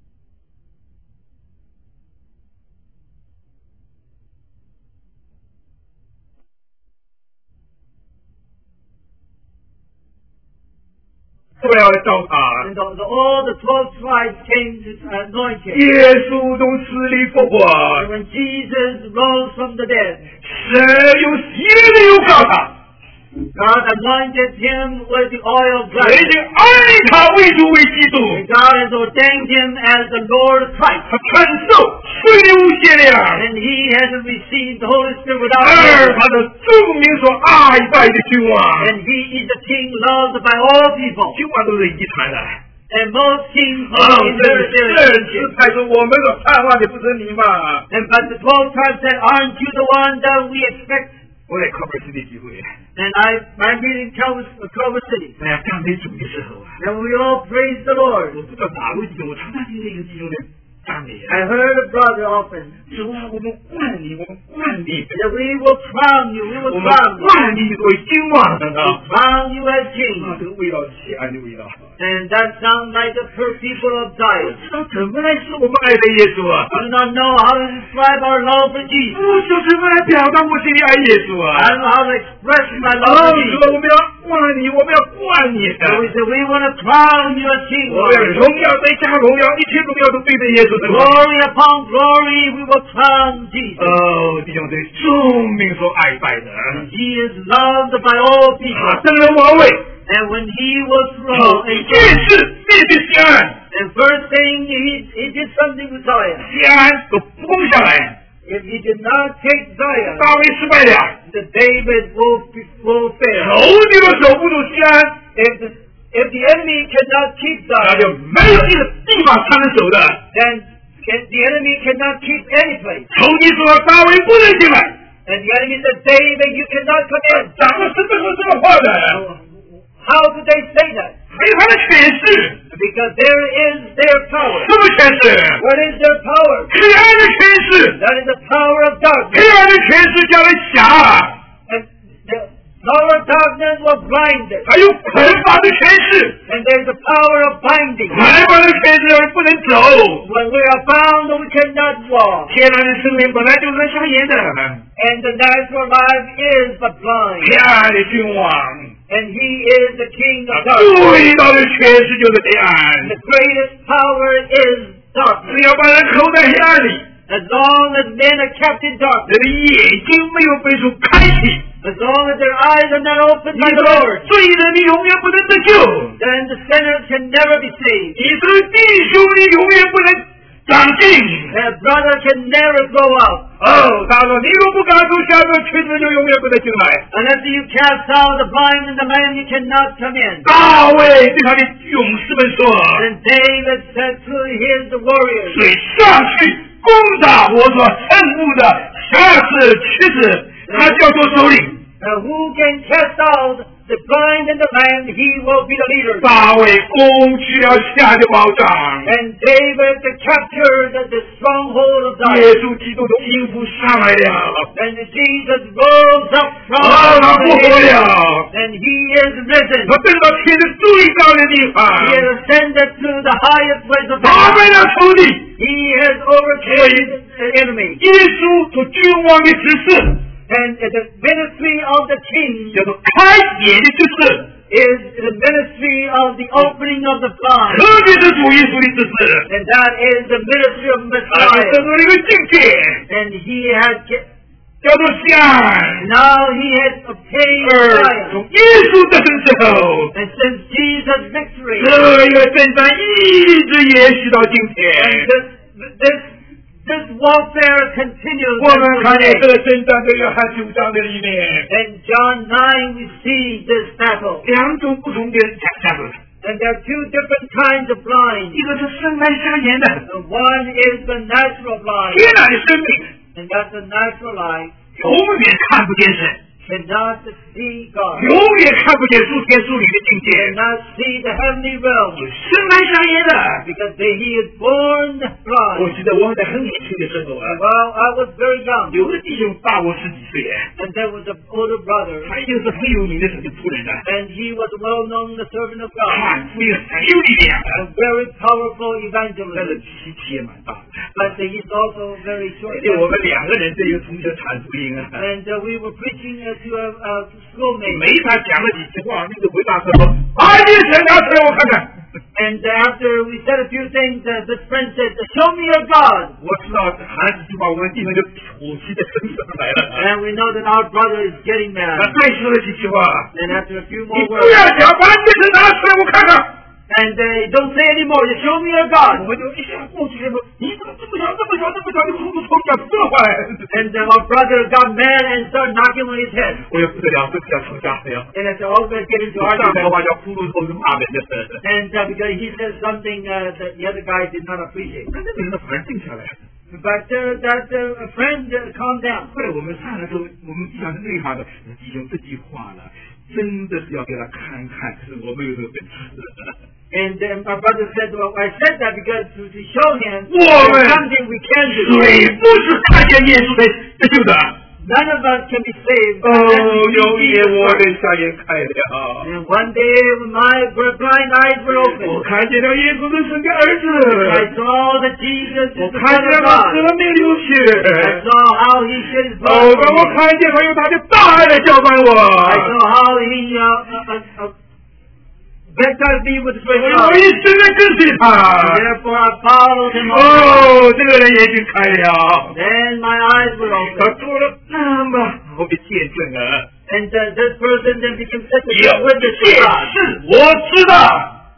[SPEAKER 1] 都要照他，
[SPEAKER 2] And the, the, all the twelve tribes came to anoint him.
[SPEAKER 1] 耶稣从死里复活，
[SPEAKER 2] And when Jesus rose from the dead,
[SPEAKER 1] 神用喜乐的油膏他，
[SPEAKER 2] God anointed him with the oil of
[SPEAKER 1] 已
[SPEAKER 2] gladness.
[SPEAKER 1] 经爱他为主为基督，
[SPEAKER 2] And God has ordained him as the Lord Christ.
[SPEAKER 1] 他承受水的无限量，
[SPEAKER 2] And he has received the Holy Spirit without
[SPEAKER 1] 二
[SPEAKER 2] measure.
[SPEAKER 1] 他的证明所爱戴的君王，
[SPEAKER 2] And he is the king loved by all people.
[SPEAKER 1] 君王都是遗传的。
[SPEAKER 2] And most kings
[SPEAKER 1] 啊，
[SPEAKER 2] will
[SPEAKER 1] 这
[SPEAKER 2] inherit their
[SPEAKER 1] 这
[SPEAKER 2] kingship.
[SPEAKER 1] 是才是我们所盼望的，不是你吗？
[SPEAKER 2] And but the twelve tribes said, aren't you the one that we expect?
[SPEAKER 1] 我在考本市的机会，
[SPEAKER 2] And I, I'm reading Calvary, Culver City.
[SPEAKER 1] 哎呀，赞美主的时候啊，
[SPEAKER 2] And we all praise the Lord.
[SPEAKER 1] 我不知道哪位弟兄，我常常听见一个弟兄的赞美啊，
[SPEAKER 2] I heard a brother often
[SPEAKER 1] 主啊，我们万你，我们万你，
[SPEAKER 2] that we will crown you, we
[SPEAKER 1] 我
[SPEAKER 2] will
[SPEAKER 1] 们
[SPEAKER 2] crown you.
[SPEAKER 1] 万你为君王的啊，
[SPEAKER 2] Crown you as
[SPEAKER 1] 啊，
[SPEAKER 2] king.
[SPEAKER 1] 这个味道是喜爱的味道。
[SPEAKER 2] And that sounds like the poor people of Zion.
[SPEAKER 1] 知道怎么来说我们爱的耶稣啊？
[SPEAKER 2] I do not know how to describe our love for Jesus.
[SPEAKER 1] 我说怎么来表达我心里爱耶稣啊？
[SPEAKER 2] I don't know how to express my
[SPEAKER 1] 哦，
[SPEAKER 2] love for
[SPEAKER 1] 说
[SPEAKER 2] Jesus.
[SPEAKER 1] 我们要万你，我们要冠你的。
[SPEAKER 2] So we said we want to crown you as king.
[SPEAKER 1] 我们要荣耀再加荣耀，一切荣耀都对着耶稣的。
[SPEAKER 2] Glory upon glory, we will crown Jesus.
[SPEAKER 1] 哦，弟兄姊妹，众民所爱戴的，
[SPEAKER 2] He is loved by all people.
[SPEAKER 1] 啊，登人王位，
[SPEAKER 2] And when he was
[SPEAKER 1] 哦
[SPEAKER 2] thrown,
[SPEAKER 1] 一件事必须西安，
[SPEAKER 2] and first thing he, he did something with Zion.
[SPEAKER 1] 西安都攻下来，
[SPEAKER 2] If he did not take Zion,
[SPEAKER 1] 大卫失败了。
[SPEAKER 2] the David will, will fail.
[SPEAKER 1] 仇敌的手不住西安，
[SPEAKER 2] If the, if the enemy cannot keep
[SPEAKER 1] 那
[SPEAKER 2] Zion,
[SPEAKER 1] 就没有一个地方他能守的。
[SPEAKER 2] then can, the enemy cannot keep any place.
[SPEAKER 1] 仇敌说大卫不能进来，
[SPEAKER 2] And the enemy said, David, you cannot come in.
[SPEAKER 1] 咱们是这么说话的，
[SPEAKER 2] How could they say that?
[SPEAKER 1] 没有他的权势，
[SPEAKER 2] Because there is their power.
[SPEAKER 1] 什么权势？
[SPEAKER 2] What is their power?
[SPEAKER 1] 黑暗的权势，
[SPEAKER 2] That is the power of
[SPEAKER 1] 黑
[SPEAKER 2] darkness.
[SPEAKER 1] 暗的权势叫人瞎，
[SPEAKER 2] And the power of darkness will blind it.
[SPEAKER 1] 还有捆绑的权势，
[SPEAKER 2] And there is the power of binding.
[SPEAKER 1] 捆绑的权势让人不能走。
[SPEAKER 2] When we are bound, we cannot walk.
[SPEAKER 1] 天然的生命本来就是瞎眼的，
[SPEAKER 2] And the natural life is but blind.
[SPEAKER 1] 黑暗的君王，
[SPEAKER 2] And he is the king of darkness.
[SPEAKER 1] 最大的权势就是黑暗。
[SPEAKER 2] The greatest power is
[SPEAKER 1] 只
[SPEAKER 2] darkness.
[SPEAKER 1] 要把人扣在黑暗里，
[SPEAKER 2] As long as men are kept in
[SPEAKER 1] 人
[SPEAKER 2] darkness,
[SPEAKER 1] 的眼睛没有被主开启，
[SPEAKER 2] as long as their eyes are not opened
[SPEAKER 1] 你
[SPEAKER 2] by
[SPEAKER 1] 的
[SPEAKER 2] the Lord,
[SPEAKER 1] 罪人你永远不能得救，
[SPEAKER 2] then the sinners can never be saved.
[SPEAKER 1] 你的弟兄你永远不能长进。
[SPEAKER 2] And a brother can never grow up.
[SPEAKER 1] 哦，他说你若不赶出下面瘸子，就永远不能进来。
[SPEAKER 2] Unless you cast out the blind and the lame, you cannot come in.
[SPEAKER 1] 大卫对他的勇士们说
[SPEAKER 2] And David said to his warriors,：“
[SPEAKER 1] 谁上去攻打我所恨恶的瞎子、瘸子，他叫做首领。”
[SPEAKER 2] Now who can cast out the blind and the lame, he will be the leader.
[SPEAKER 1] 大卫攻取了下的保障，
[SPEAKER 2] And David captured the, the stronghold of
[SPEAKER 1] 耶
[SPEAKER 2] Zion.
[SPEAKER 1] 稣基督从阴府上来了，
[SPEAKER 2] And Jesus rose up from
[SPEAKER 1] 啊，他复
[SPEAKER 2] the
[SPEAKER 1] 活
[SPEAKER 2] dead.
[SPEAKER 1] 了，
[SPEAKER 2] And he is risen.
[SPEAKER 1] 他登到天的最高的地方，
[SPEAKER 2] He has ascended to the highest place of
[SPEAKER 1] 打败
[SPEAKER 2] heaven.
[SPEAKER 1] 了仇敌。
[SPEAKER 2] He has overcome the enemy.
[SPEAKER 1] 耶稣做君王的指示，
[SPEAKER 2] And the ministry of the king
[SPEAKER 1] 叫做开眼的指示，
[SPEAKER 2] is the ministry of the opening of the blind.
[SPEAKER 1] 特别是主耶稣的指示，
[SPEAKER 2] And that is the ministry of
[SPEAKER 1] 他就
[SPEAKER 2] Messiah.
[SPEAKER 1] 得到了一个境界，
[SPEAKER 2] And he had get,
[SPEAKER 1] 叫做像。
[SPEAKER 2] now he has obtained
[SPEAKER 1] 而
[SPEAKER 2] Zion.
[SPEAKER 1] 从耶稣得胜之后，
[SPEAKER 2] And since Jesus' victory,
[SPEAKER 1] 这个征战一直延续到今
[SPEAKER 2] and
[SPEAKER 1] 天。
[SPEAKER 2] this, this, this warfare continues.
[SPEAKER 1] 我们看见
[SPEAKER 2] until
[SPEAKER 1] 这
[SPEAKER 2] today.
[SPEAKER 1] 个征战在约翰九章的里面，
[SPEAKER 2] In John nine we see this battle.
[SPEAKER 1] 两种不同的假象，
[SPEAKER 2] And there are two different kinds of blind.
[SPEAKER 1] 一个是生来瞎眼的
[SPEAKER 2] The one is the natural blind.
[SPEAKER 1] 天然的生命，
[SPEAKER 2] And that's the natural life.
[SPEAKER 1] 永远看不见神，
[SPEAKER 2] Cannot see God.
[SPEAKER 1] 永远看不见诸天属灵的境界。
[SPEAKER 2] Cannot see the heavenly realm.
[SPEAKER 1] 生来瞎眼的，
[SPEAKER 2] Because they, he is born
[SPEAKER 1] 我
[SPEAKER 2] blind.
[SPEAKER 1] 记得我在很年轻的时候啊，
[SPEAKER 2] Well, I was very young.
[SPEAKER 1] 有个弟兄大我十几岁，
[SPEAKER 2] And there was an older brother.
[SPEAKER 1] 他就是很有名的神的仆人的，
[SPEAKER 2] And he was a well-known servant of God.
[SPEAKER 1] 传福音很有力量
[SPEAKER 2] A
[SPEAKER 1] 的，
[SPEAKER 2] very powerful
[SPEAKER 1] 但是
[SPEAKER 2] evangelist.
[SPEAKER 1] 脾气也蛮大的。
[SPEAKER 2] But he is also very short.
[SPEAKER 1] 而且我们两个人这个从小传福音啊，
[SPEAKER 2] And uh, we were preaching uh, to a, a
[SPEAKER 1] 没
[SPEAKER 2] schoolmate.
[SPEAKER 1] 他讲了几句话，那个回答他说：“把你神拿出来我看看。”
[SPEAKER 2] And uh, after we said a few things, uh, this friend said, "Show me your God."
[SPEAKER 1] 我知道孩子就把我们弟兄就火气的升上来了。
[SPEAKER 2] And we know that our brother is getting
[SPEAKER 1] 他
[SPEAKER 2] mad.
[SPEAKER 1] 再说了几句话，
[SPEAKER 2] And after a few
[SPEAKER 1] 你
[SPEAKER 2] more
[SPEAKER 1] 不
[SPEAKER 2] words,
[SPEAKER 1] 要讲，把你神拿出来我看看。
[SPEAKER 2] and uh, don't say anymore, just show me your
[SPEAKER 1] 我
[SPEAKER 2] God.
[SPEAKER 1] 们就一下过去说：“你怎么这么小，这么小，这么小，你哭哭哭讲这话来？”
[SPEAKER 2] And uh, our brother got mad and started knocking on his head.
[SPEAKER 1] 我也不得了，这叫吵架了。
[SPEAKER 2] And I said, "Oh, let's get into
[SPEAKER 1] 上台
[SPEAKER 2] argument."
[SPEAKER 1] 话叫哭哭哭是骂人的事。
[SPEAKER 2] And uh, because he said something uh, that the other guy did not appreciate.
[SPEAKER 1] 那那个人反而静下来了。
[SPEAKER 2] But uh, that uh, a friend uh, calmed down.
[SPEAKER 1] 后来我们上来之后，我们想是内行的，弟兄这句话呢，真的是要给他看看，可是我没有这个本事。
[SPEAKER 2] And uh, my brother said, "Well, I said that because to, to show him
[SPEAKER 1] Woman.
[SPEAKER 2] there's something we can do.
[SPEAKER 1] 谁不是看见耶稣才得救的？
[SPEAKER 2] None of us can be saved
[SPEAKER 1] 哦，
[SPEAKER 2] unless we
[SPEAKER 1] 有
[SPEAKER 2] see
[SPEAKER 1] 一
[SPEAKER 2] Jesus
[SPEAKER 1] 天我
[SPEAKER 2] Christ."
[SPEAKER 1] 的瞎眼开了，
[SPEAKER 2] And one day when my blind eyes were
[SPEAKER 1] 我
[SPEAKER 2] opened,
[SPEAKER 1] 看见了耶稣是神的儿
[SPEAKER 2] I
[SPEAKER 1] 子，
[SPEAKER 2] saw that Jesus
[SPEAKER 1] 我
[SPEAKER 2] is the
[SPEAKER 1] 看
[SPEAKER 2] Son
[SPEAKER 1] 见
[SPEAKER 2] of
[SPEAKER 1] 他死
[SPEAKER 2] God.
[SPEAKER 1] 了没流
[SPEAKER 2] I
[SPEAKER 1] 血，
[SPEAKER 2] saw how he shed his
[SPEAKER 1] 哦，
[SPEAKER 2] blood
[SPEAKER 1] 当
[SPEAKER 2] for
[SPEAKER 1] 我
[SPEAKER 2] me.
[SPEAKER 1] 看见他用他的大爱来浇灌
[SPEAKER 2] I
[SPEAKER 1] 我，
[SPEAKER 2] saw how he uh, uh, uh, baptized me with the
[SPEAKER 1] 我
[SPEAKER 2] Spirit of
[SPEAKER 1] 我
[SPEAKER 2] God.
[SPEAKER 1] 一生的跟随他。
[SPEAKER 2] Therefore I followed him on.
[SPEAKER 1] 哦，这个人眼睛开了，
[SPEAKER 2] Then my eyes were
[SPEAKER 1] 他
[SPEAKER 2] opened.
[SPEAKER 1] 做了那么好的见证啊！
[SPEAKER 2] And uh, this person then became such a
[SPEAKER 1] 有
[SPEAKER 2] good witness
[SPEAKER 1] 件
[SPEAKER 2] to God.
[SPEAKER 1] 事我知道，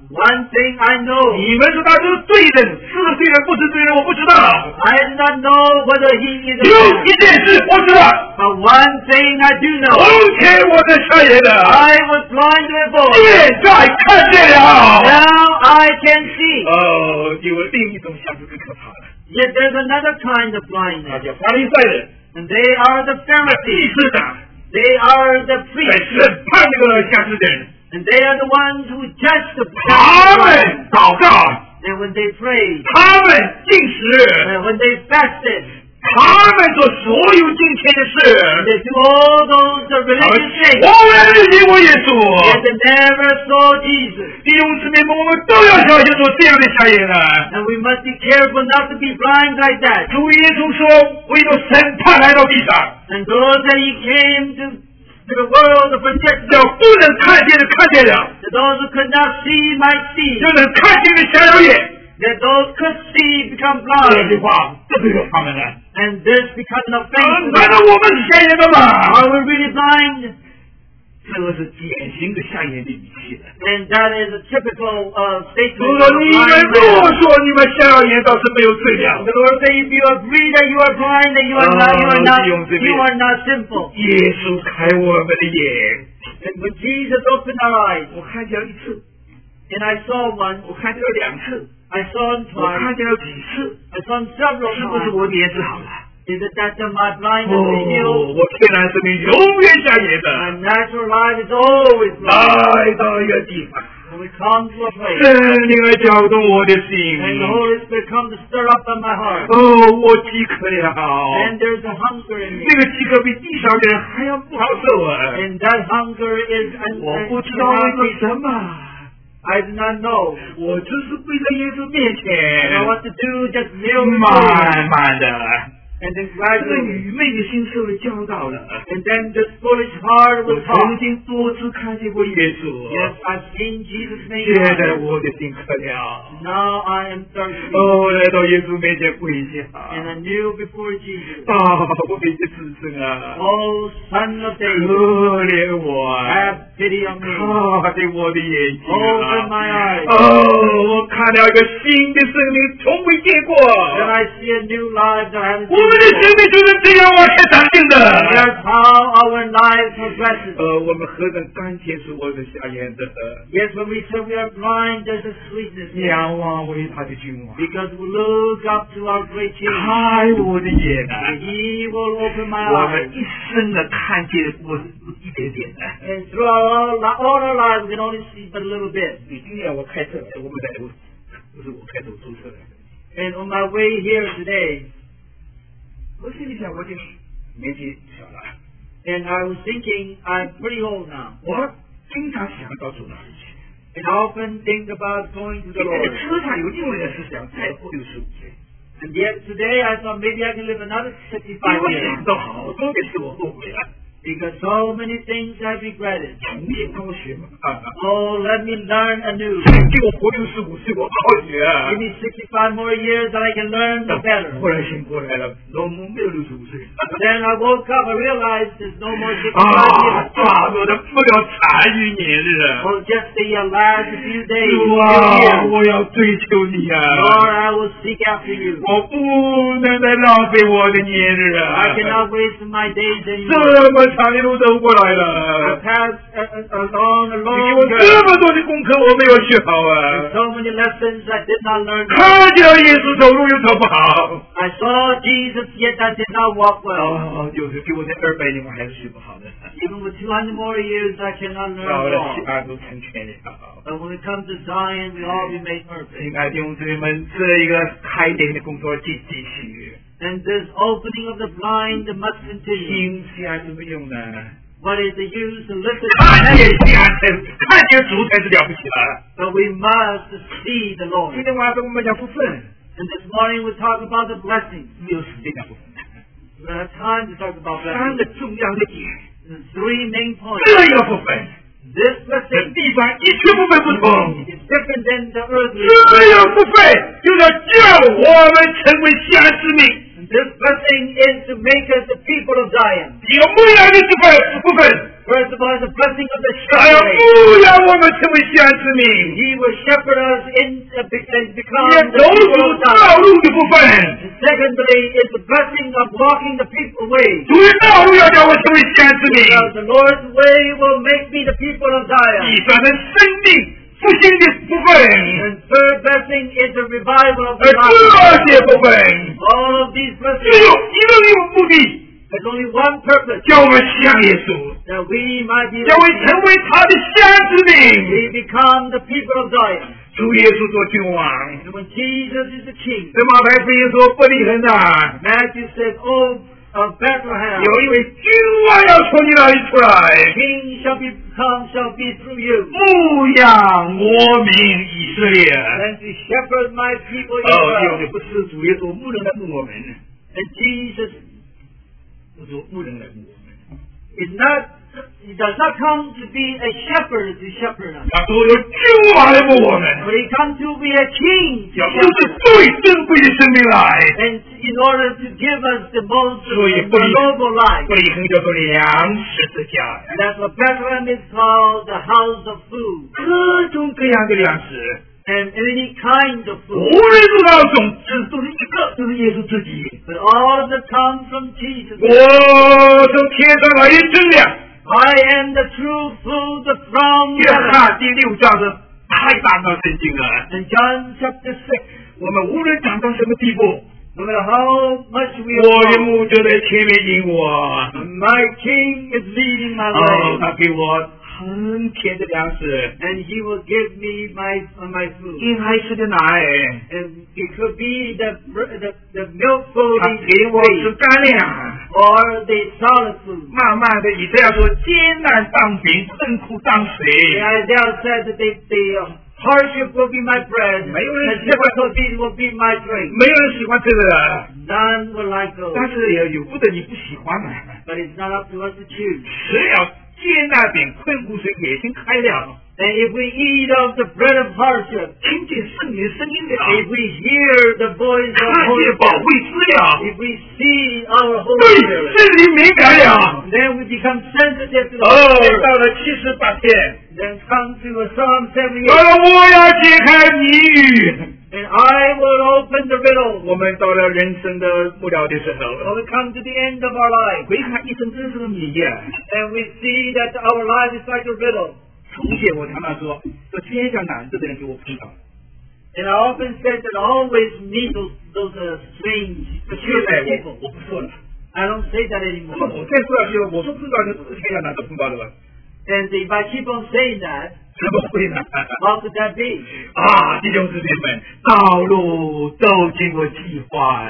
[SPEAKER 2] One thing I know.
[SPEAKER 1] 你们说他是罪人，是罪人不是罪人，我不知道。
[SPEAKER 2] I do not know whether he is a
[SPEAKER 1] 有
[SPEAKER 2] man.
[SPEAKER 1] 一件事我知道，
[SPEAKER 2] But one thing I do
[SPEAKER 1] 从
[SPEAKER 2] know.
[SPEAKER 1] 前我是瞎眼的，
[SPEAKER 2] I was blind before.
[SPEAKER 1] 现在看见了。
[SPEAKER 2] Now I can see.
[SPEAKER 1] 哦，有另一种像是更可怕的，
[SPEAKER 2] Yet there's another kind of
[SPEAKER 1] 那
[SPEAKER 2] blindness.
[SPEAKER 1] 叫法利赛人，
[SPEAKER 2] And they are the
[SPEAKER 1] 祭
[SPEAKER 2] Pharisees.
[SPEAKER 1] 司长，
[SPEAKER 2] They are the
[SPEAKER 1] 在
[SPEAKER 2] priests.
[SPEAKER 1] 审判这个瞎子的人，
[SPEAKER 2] And they are the ones who judge the
[SPEAKER 1] 他
[SPEAKER 2] blind.
[SPEAKER 1] 们祷告，
[SPEAKER 2] And when they prayed,
[SPEAKER 1] 他们进食，
[SPEAKER 2] and when they fasted,
[SPEAKER 1] 他们做所有敬虔的
[SPEAKER 2] and
[SPEAKER 1] 事，
[SPEAKER 2] they do all those uh,
[SPEAKER 1] 他们
[SPEAKER 2] religious
[SPEAKER 1] 从
[SPEAKER 2] things,
[SPEAKER 1] 来没见过耶
[SPEAKER 2] yet
[SPEAKER 1] 稣。
[SPEAKER 2] they never saw Jesus.
[SPEAKER 1] 弟兄姊妹们，我们都要小心做这样的瞎眼啊！
[SPEAKER 2] And we must be careful not to be blind like that.
[SPEAKER 1] 主耶稣说：“唯有审判来到地上，
[SPEAKER 2] And God said he came to, to the world for
[SPEAKER 1] 叫
[SPEAKER 2] justice.
[SPEAKER 1] 不能看见的看见了，
[SPEAKER 2] That those who could not see might see.
[SPEAKER 1] 就能看见的瞎了眼。”
[SPEAKER 2] That those could see become
[SPEAKER 1] 这句
[SPEAKER 2] blind.
[SPEAKER 1] 话这对着他们呢？
[SPEAKER 2] And this becomes an
[SPEAKER 1] 啊
[SPEAKER 2] offense to
[SPEAKER 1] 难道
[SPEAKER 2] them.
[SPEAKER 1] 我们是瞎眼的吗？
[SPEAKER 2] Are we really blind?
[SPEAKER 1] 这个是典型的瞎眼的语气了。
[SPEAKER 2] And that is a typical uh,
[SPEAKER 1] 主
[SPEAKER 2] statement
[SPEAKER 1] 说：“
[SPEAKER 2] of a
[SPEAKER 1] 你们
[SPEAKER 2] blind
[SPEAKER 1] 如果
[SPEAKER 2] man.
[SPEAKER 1] 说你们瞎了眼，倒是没有罪了。
[SPEAKER 2] The Lord said, if you agree that you are blind, that you are not, you are not, you are not sinful.
[SPEAKER 1] 耶稣开我们的眼，
[SPEAKER 2] And when Jesus opened our eyes,
[SPEAKER 1] 我看见了一次，
[SPEAKER 2] and I saw one,
[SPEAKER 1] 我看见了两次，
[SPEAKER 2] I saw him
[SPEAKER 1] 我看
[SPEAKER 2] twice,
[SPEAKER 1] 见了几次，
[SPEAKER 2] I saw him several
[SPEAKER 1] 是不是
[SPEAKER 2] times.
[SPEAKER 1] 我的眼是好了？
[SPEAKER 2] Is it that my blindness
[SPEAKER 1] 哦
[SPEAKER 2] is healed?
[SPEAKER 1] 我天然生命永远瞎眼
[SPEAKER 2] My
[SPEAKER 1] 的。
[SPEAKER 2] natural life is always blind.
[SPEAKER 1] 来到一个地方，
[SPEAKER 2] When we come to a place,
[SPEAKER 1] 圣灵来搅动我的心。
[SPEAKER 2] and the Holy Spirit comes to stir up in my heart,
[SPEAKER 1] 哦，我饥渴了。
[SPEAKER 2] and there's a hunger in me.
[SPEAKER 1] 这个饥渴比地上的人还要不好受啊！
[SPEAKER 2] And that hunger is
[SPEAKER 1] 我
[SPEAKER 2] un-
[SPEAKER 1] 不知道为
[SPEAKER 2] un-
[SPEAKER 1] 了什么，
[SPEAKER 2] I do not know.
[SPEAKER 1] 我只是跪在耶稣面
[SPEAKER 2] I know
[SPEAKER 1] 前，
[SPEAKER 2] what to do, just kneel before
[SPEAKER 1] 慢
[SPEAKER 2] him.
[SPEAKER 1] 慢的，
[SPEAKER 2] And then
[SPEAKER 1] 这个
[SPEAKER 2] gradually,
[SPEAKER 1] 愚昧的心受了教导了。
[SPEAKER 2] and then this foolish heart
[SPEAKER 1] 我
[SPEAKER 2] will
[SPEAKER 1] 曾
[SPEAKER 2] talk.
[SPEAKER 1] 经多次看见过耶
[SPEAKER 2] Yes,
[SPEAKER 1] 稣，
[SPEAKER 2] I've seen Jesus' name.
[SPEAKER 1] 现在我的心渴了。
[SPEAKER 2] Now I am thirsty.
[SPEAKER 1] 哦，来到耶稣面前跪下，
[SPEAKER 2] And I kneel before Jesus.
[SPEAKER 1] 啊，我的子孙啊，
[SPEAKER 2] Oh, Son of David,
[SPEAKER 1] 可怜我啊！
[SPEAKER 2] have pity on me.
[SPEAKER 1] 啊，对我的眼睛
[SPEAKER 2] Open
[SPEAKER 1] 啊！
[SPEAKER 2] my eyes.
[SPEAKER 1] 哦，我看到一个新的生命，从未见过。
[SPEAKER 2] Then I see a new life that I haven't
[SPEAKER 1] 我
[SPEAKER 2] seen
[SPEAKER 1] 们的生
[SPEAKER 2] before.
[SPEAKER 1] 命就是这样往前长进的。
[SPEAKER 2] That's how our life progresses.
[SPEAKER 1] 呃，我们何等甘甜是我的瞎眼的，
[SPEAKER 2] Yes, when we say we are blind, there's a sweetness.
[SPEAKER 1] 仰望伟大的君王，
[SPEAKER 2] Because we look up to our great King.
[SPEAKER 1] 开我的眼啊！
[SPEAKER 2] And He will open my
[SPEAKER 1] 我
[SPEAKER 2] eyes.
[SPEAKER 1] 们一生的看见过一点点的。
[SPEAKER 2] And through our, li- all our lives, we can only see but a little bit.
[SPEAKER 1] 你今天我开车来，我们在我不是我开车，我租车来。
[SPEAKER 2] And on my way here today,
[SPEAKER 1] 我心里想，我已经年纪小了，
[SPEAKER 2] and I was thinking, I'm pretty old now.
[SPEAKER 1] 我经常想到主那里去。
[SPEAKER 2] And I often think about going to the
[SPEAKER 1] 在
[SPEAKER 2] Lord.
[SPEAKER 1] 车上有另外的思想，再活六十五岁。
[SPEAKER 2] And yet today I thought maybe I can live another
[SPEAKER 1] 因
[SPEAKER 2] sixty-five
[SPEAKER 1] 为
[SPEAKER 2] years.
[SPEAKER 1] 想到好多的事我后悔了。
[SPEAKER 2] Because so many things I've regretted.
[SPEAKER 1] 重新让我学嘛，啊，
[SPEAKER 2] Oh, let me learn anew.
[SPEAKER 1] 给我活六十五岁，我好好学啊
[SPEAKER 2] Give。me sixty-five more years that I can learn the better.
[SPEAKER 1] 后来醒过来了，我们没有六十五岁。
[SPEAKER 2] Then I woke up, I realized there's no more
[SPEAKER 1] 啊，
[SPEAKER 2] sixty-five years.
[SPEAKER 1] 抓住的不了残余年日啊！
[SPEAKER 2] Oh, just the uh, last few days,
[SPEAKER 1] 主
[SPEAKER 2] few
[SPEAKER 1] 啊，
[SPEAKER 2] years.
[SPEAKER 1] 我要追求你啊！
[SPEAKER 2] Lord, I will seek after you.
[SPEAKER 1] 我不能再浪费我的年日啊！
[SPEAKER 2] I cannot waste my days
[SPEAKER 1] 这
[SPEAKER 2] anymore.
[SPEAKER 1] 么长的路走过来
[SPEAKER 2] I
[SPEAKER 1] 了，
[SPEAKER 2] passed a, a, along a
[SPEAKER 1] 你给
[SPEAKER 2] long
[SPEAKER 1] 我这
[SPEAKER 2] journey.
[SPEAKER 1] 么多的功课，我没有学好啊！
[SPEAKER 2] So many lessons I did not learn.
[SPEAKER 1] 看见了耶稣走路又走不好。
[SPEAKER 2] I saw Jesus, yet I did not walk well.
[SPEAKER 1] 哦，有时给我这二百年，我还是学不好的。
[SPEAKER 2] Even with two hundred more years, I cannot learn
[SPEAKER 1] 到
[SPEAKER 2] at
[SPEAKER 1] 了
[SPEAKER 2] all.
[SPEAKER 1] 其他都成全了。
[SPEAKER 2] But when it comes to Zion, we all be made perfect.
[SPEAKER 1] 亲爱的弟兄姊妹们，这一个开点的工作继继续，
[SPEAKER 2] And this opening of the blind must continue.
[SPEAKER 1] 听下有没有用呢？
[SPEAKER 2] What is the use to listen
[SPEAKER 1] 看
[SPEAKER 2] to
[SPEAKER 1] 见
[SPEAKER 2] messages?
[SPEAKER 1] 下才看见主才是了不起了。
[SPEAKER 2] But we must see the
[SPEAKER 1] 今
[SPEAKER 2] Lord.
[SPEAKER 1] 天晚上我们讲福分，
[SPEAKER 2] And this morning we talk about the blessings.
[SPEAKER 1] 没有时间讲福分。
[SPEAKER 2] We don't have time to talk about
[SPEAKER 1] 三
[SPEAKER 2] blessings.
[SPEAKER 1] 个重要的点，
[SPEAKER 2] There's three main points.
[SPEAKER 1] 这个福分
[SPEAKER 2] This
[SPEAKER 1] 跟
[SPEAKER 2] blessing
[SPEAKER 1] 地上一切部分不同。
[SPEAKER 2] is different than the earthly.
[SPEAKER 1] 这个福分就是叫我们成为瞎子民。
[SPEAKER 2] And this blessing is to make us the people of Zion.
[SPEAKER 1] 有牧羊的福分，福分
[SPEAKER 2] First of all, the blessing of the
[SPEAKER 1] 他要
[SPEAKER 2] shepherd.
[SPEAKER 1] 牧养我们成为先知民，
[SPEAKER 2] He will shepherd us in uh, be- and
[SPEAKER 1] 也
[SPEAKER 2] become
[SPEAKER 1] 走
[SPEAKER 2] the people
[SPEAKER 1] 出
[SPEAKER 2] of
[SPEAKER 1] 道
[SPEAKER 2] God.
[SPEAKER 1] 路的部分。
[SPEAKER 2] And secondly, is the blessing of walking the people way.
[SPEAKER 1] 主的道路要叫我成为先知民，
[SPEAKER 2] Because the Lord's way will make me the people of
[SPEAKER 1] 第
[SPEAKER 2] Zion.
[SPEAKER 1] 三是生命复兴的部分，
[SPEAKER 2] And third blessing is the revival of
[SPEAKER 1] 而
[SPEAKER 2] the
[SPEAKER 1] 这
[SPEAKER 2] gospel.
[SPEAKER 1] 些部分
[SPEAKER 2] All of these
[SPEAKER 1] 只
[SPEAKER 2] blessings,
[SPEAKER 1] 有一个目的，
[SPEAKER 2] there's only one purpose,
[SPEAKER 1] 叫我们像耶稣，
[SPEAKER 2] that we might be
[SPEAKER 1] 叫我们
[SPEAKER 2] like
[SPEAKER 1] 成为他的先知民。
[SPEAKER 2] we become the people of Zion.
[SPEAKER 1] 主耶稣做君王，
[SPEAKER 2] And when Jesus is the king,
[SPEAKER 1] 在马太福音说伯利恒啊，
[SPEAKER 2] Matthew says, "Oh, of Bethlehem,
[SPEAKER 1] 有一位君王要从你那里出来，
[SPEAKER 2] king shall be come, shall be through you,
[SPEAKER 1] 牧养我民以色列。
[SPEAKER 2] and to shepherd my people
[SPEAKER 1] 哦，有的
[SPEAKER 2] Israel."
[SPEAKER 1] 不是主耶稣牧人来牧我们，
[SPEAKER 2] And Jesus
[SPEAKER 1] 不是牧人来牧我们。
[SPEAKER 2] is not, he does not come to be a shepherd to shepherd us,
[SPEAKER 1] 他说有君王来牧我们，
[SPEAKER 2] but he comes to be a king to
[SPEAKER 1] 要不
[SPEAKER 2] shepherd
[SPEAKER 1] 是最珍贵的生命来。
[SPEAKER 2] and in order to give us the most
[SPEAKER 1] 所以不理
[SPEAKER 2] noble life.
[SPEAKER 1] 伯利恒叫做粮食之家，
[SPEAKER 2] And that's what Bethlehem is called, the house of food,
[SPEAKER 1] 各种各样的粮食，
[SPEAKER 2] and any kind of
[SPEAKER 1] 无
[SPEAKER 2] food.
[SPEAKER 1] 论是哪种，只都是一个，就是耶稣自己。
[SPEAKER 2] But all of it comes from Jesus.
[SPEAKER 1] 我从天上来的真粮。
[SPEAKER 2] I am the true food from
[SPEAKER 1] 约
[SPEAKER 2] heaven.
[SPEAKER 1] 翰第六章是太大的圣经了。
[SPEAKER 2] In John chapter six,
[SPEAKER 1] 我们无论长到什么地步，
[SPEAKER 2] no matter how much we
[SPEAKER 1] 我的
[SPEAKER 2] are,
[SPEAKER 1] 牧就在前面引我。
[SPEAKER 2] my King is leading my
[SPEAKER 1] 哦，
[SPEAKER 2] way,
[SPEAKER 1] 他给我很甜的粮食，
[SPEAKER 2] and He will give me my uh, my food.
[SPEAKER 1] 婴孩吃的奶，
[SPEAKER 2] And it could be the br- the, the milk food
[SPEAKER 1] 他
[SPEAKER 2] in
[SPEAKER 1] 给我吃
[SPEAKER 2] faith,
[SPEAKER 1] 干粮。
[SPEAKER 2] or the solid food.
[SPEAKER 1] 慢慢的，以赛亚说艰难当饼，困苦当
[SPEAKER 2] The
[SPEAKER 1] 水。
[SPEAKER 2] Isaiah said that the, the uh, hardship will be my bread, and
[SPEAKER 1] 没有人喜欢，
[SPEAKER 2] difficulties will be my drink.
[SPEAKER 1] 没有人喜欢这个，
[SPEAKER 2] None will like those,
[SPEAKER 1] 但是也有不得你不喜欢嘛。
[SPEAKER 2] but it's not up to us to choose.
[SPEAKER 1] 只要艰难饼，困苦水眼睛开了，
[SPEAKER 2] And if we eat of the bread of hardship,
[SPEAKER 1] 听见圣灵的声音了，
[SPEAKER 2] if we hear the voice
[SPEAKER 1] 看
[SPEAKER 2] of
[SPEAKER 1] 见
[SPEAKER 2] Holy
[SPEAKER 1] 宝
[SPEAKER 2] Spirit,
[SPEAKER 1] 贵资料，
[SPEAKER 2] if we see our
[SPEAKER 1] 对
[SPEAKER 2] Holy Spirit,
[SPEAKER 1] 圣灵敏感了。
[SPEAKER 2] then we become sensitive to the
[SPEAKER 1] 哦
[SPEAKER 2] Holy，Spirit.
[SPEAKER 1] 到了七十八天，
[SPEAKER 2] Then come to a Psalm
[SPEAKER 1] 到
[SPEAKER 2] seventy-eight,
[SPEAKER 1] 了我要解开谜语。
[SPEAKER 2] and I will open the riddle.
[SPEAKER 1] 我们到了人生的末了的时
[SPEAKER 2] When
[SPEAKER 1] 候，
[SPEAKER 2] we come to the end of our life,
[SPEAKER 1] 回看一生真是个谜呀。
[SPEAKER 2] and we see that our life is like a riddle.
[SPEAKER 1] 从前我常常说，这天下难得的人给我碰到，
[SPEAKER 2] And I often said that I always meet those, those uh, strange,
[SPEAKER 1] 现
[SPEAKER 2] peculiar
[SPEAKER 1] 在
[SPEAKER 2] people.
[SPEAKER 1] 我我不说了。
[SPEAKER 2] I don't say that
[SPEAKER 1] 那么
[SPEAKER 2] anymore.
[SPEAKER 1] 我再说下去，我说碰到的都是天下难得碰到的吧？
[SPEAKER 2] And if I keep on saying that,
[SPEAKER 1] 怎么会呢？
[SPEAKER 2] how could that be?
[SPEAKER 1] 啊，弟兄姊妹们，道路都经过计划，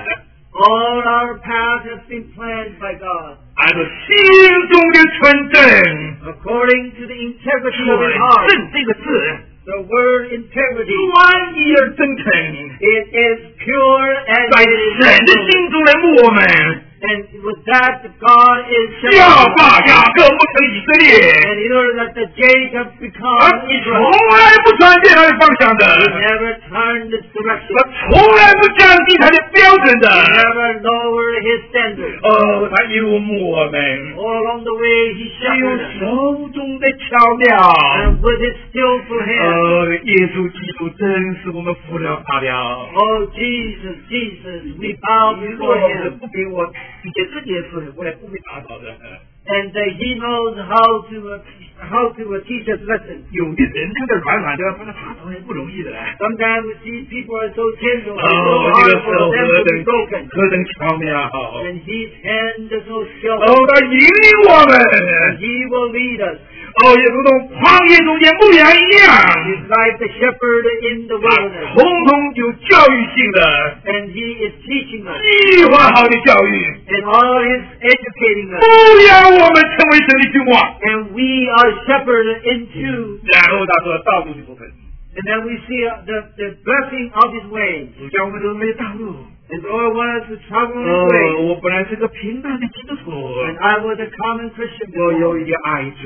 [SPEAKER 2] All our paths have been planned by God
[SPEAKER 1] 按照心中的纯正。
[SPEAKER 2] according to the integrity of His heart.
[SPEAKER 1] 纯正这个字，
[SPEAKER 2] The word integrity,
[SPEAKER 1] 专一而真诚，
[SPEAKER 2] it is pure and
[SPEAKER 1] 在
[SPEAKER 2] it is
[SPEAKER 1] 神的
[SPEAKER 2] true.
[SPEAKER 1] 心中来牧我们。
[SPEAKER 2] And with that, God is
[SPEAKER 1] 要
[SPEAKER 2] shepherding
[SPEAKER 1] 把
[SPEAKER 2] us.
[SPEAKER 1] 雅各牧成以色列，
[SPEAKER 2] And in order that the Jacob
[SPEAKER 1] 而
[SPEAKER 2] become
[SPEAKER 1] 从
[SPEAKER 2] Israel,
[SPEAKER 1] 来不转变他的方向
[SPEAKER 2] he
[SPEAKER 1] 的，
[SPEAKER 2] never turned its direction.
[SPEAKER 1] 他从来不降低他的标准
[SPEAKER 2] He
[SPEAKER 1] 的。
[SPEAKER 2] never lowered his standards.
[SPEAKER 1] 哦，他一路牧我们，
[SPEAKER 2] All along the way, he
[SPEAKER 1] 是用
[SPEAKER 2] shepherded us.
[SPEAKER 1] 手中的巧妙。
[SPEAKER 2] And with his skillful hand,
[SPEAKER 1] 哦，耶稣基督真是我们服了他了。
[SPEAKER 2] oh Jesus, Jesus, we bow
[SPEAKER 1] 你若
[SPEAKER 2] before
[SPEAKER 1] 是
[SPEAKER 2] him.
[SPEAKER 1] 不给我一些这件事，我也不会打倒的。
[SPEAKER 2] And uh, he knows how to uh, how to uh, teach us lessons.
[SPEAKER 1] 有的人他的软软的，把他打倒也不容易的。
[SPEAKER 2] Sometimes we see people are so tender, it's
[SPEAKER 1] 哦，
[SPEAKER 2] so
[SPEAKER 1] 这个
[SPEAKER 2] hard
[SPEAKER 1] 时候
[SPEAKER 2] for them
[SPEAKER 1] 何
[SPEAKER 2] to
[SPEAKER 1] 等
[SPEAKER 2] be broken.
[SPEAKER 1] 何等巧妙！
[SPEAKER 2] And his hand is so
[SPEAKER 1] 哦，
[SPEAKER 2] skillful.
[SPEAKER 1] 他引领我们。
[SPEAKER 2] He will lead us.
[SPEAKER 1] 哦，也如同旷野中间牧羊一样，
[SPEAKER 2] He's like the shepherd in the
[SPEAKER 1] 他
[SPEAKER 2] wilderness.
[SPEAKER 1] 通通有教育性的、
[SPEAKER 2] And he is teaching us.
[SPEAKER 1] 计划好的教育，
[SPEAKER 2] And all is educating us.
[SPEAKER 1] 牧养我们成为神的君王。
[SPEAKER 2] And we are shepherded into.
[SPEAKER 1] 然后他说道路的部分，
[SPEAKER 2] And then we see uh, the, the blessing of his ways.
[SPEAKER 1] 主叫我们都没道路。
[SPEAKER 2] And the Lord wants us to travel in his
[SPEAKER 1] 哦，
[SPEAKER 2] ways.
[SPEAKER 1] 我本来是个平淡的基督徒，
[SPEAKER 2] And I was a common Christian
[SPEAKER 1] 我有
[SPEAKER 2] before.
[SPEAKER 1] 一点爱主，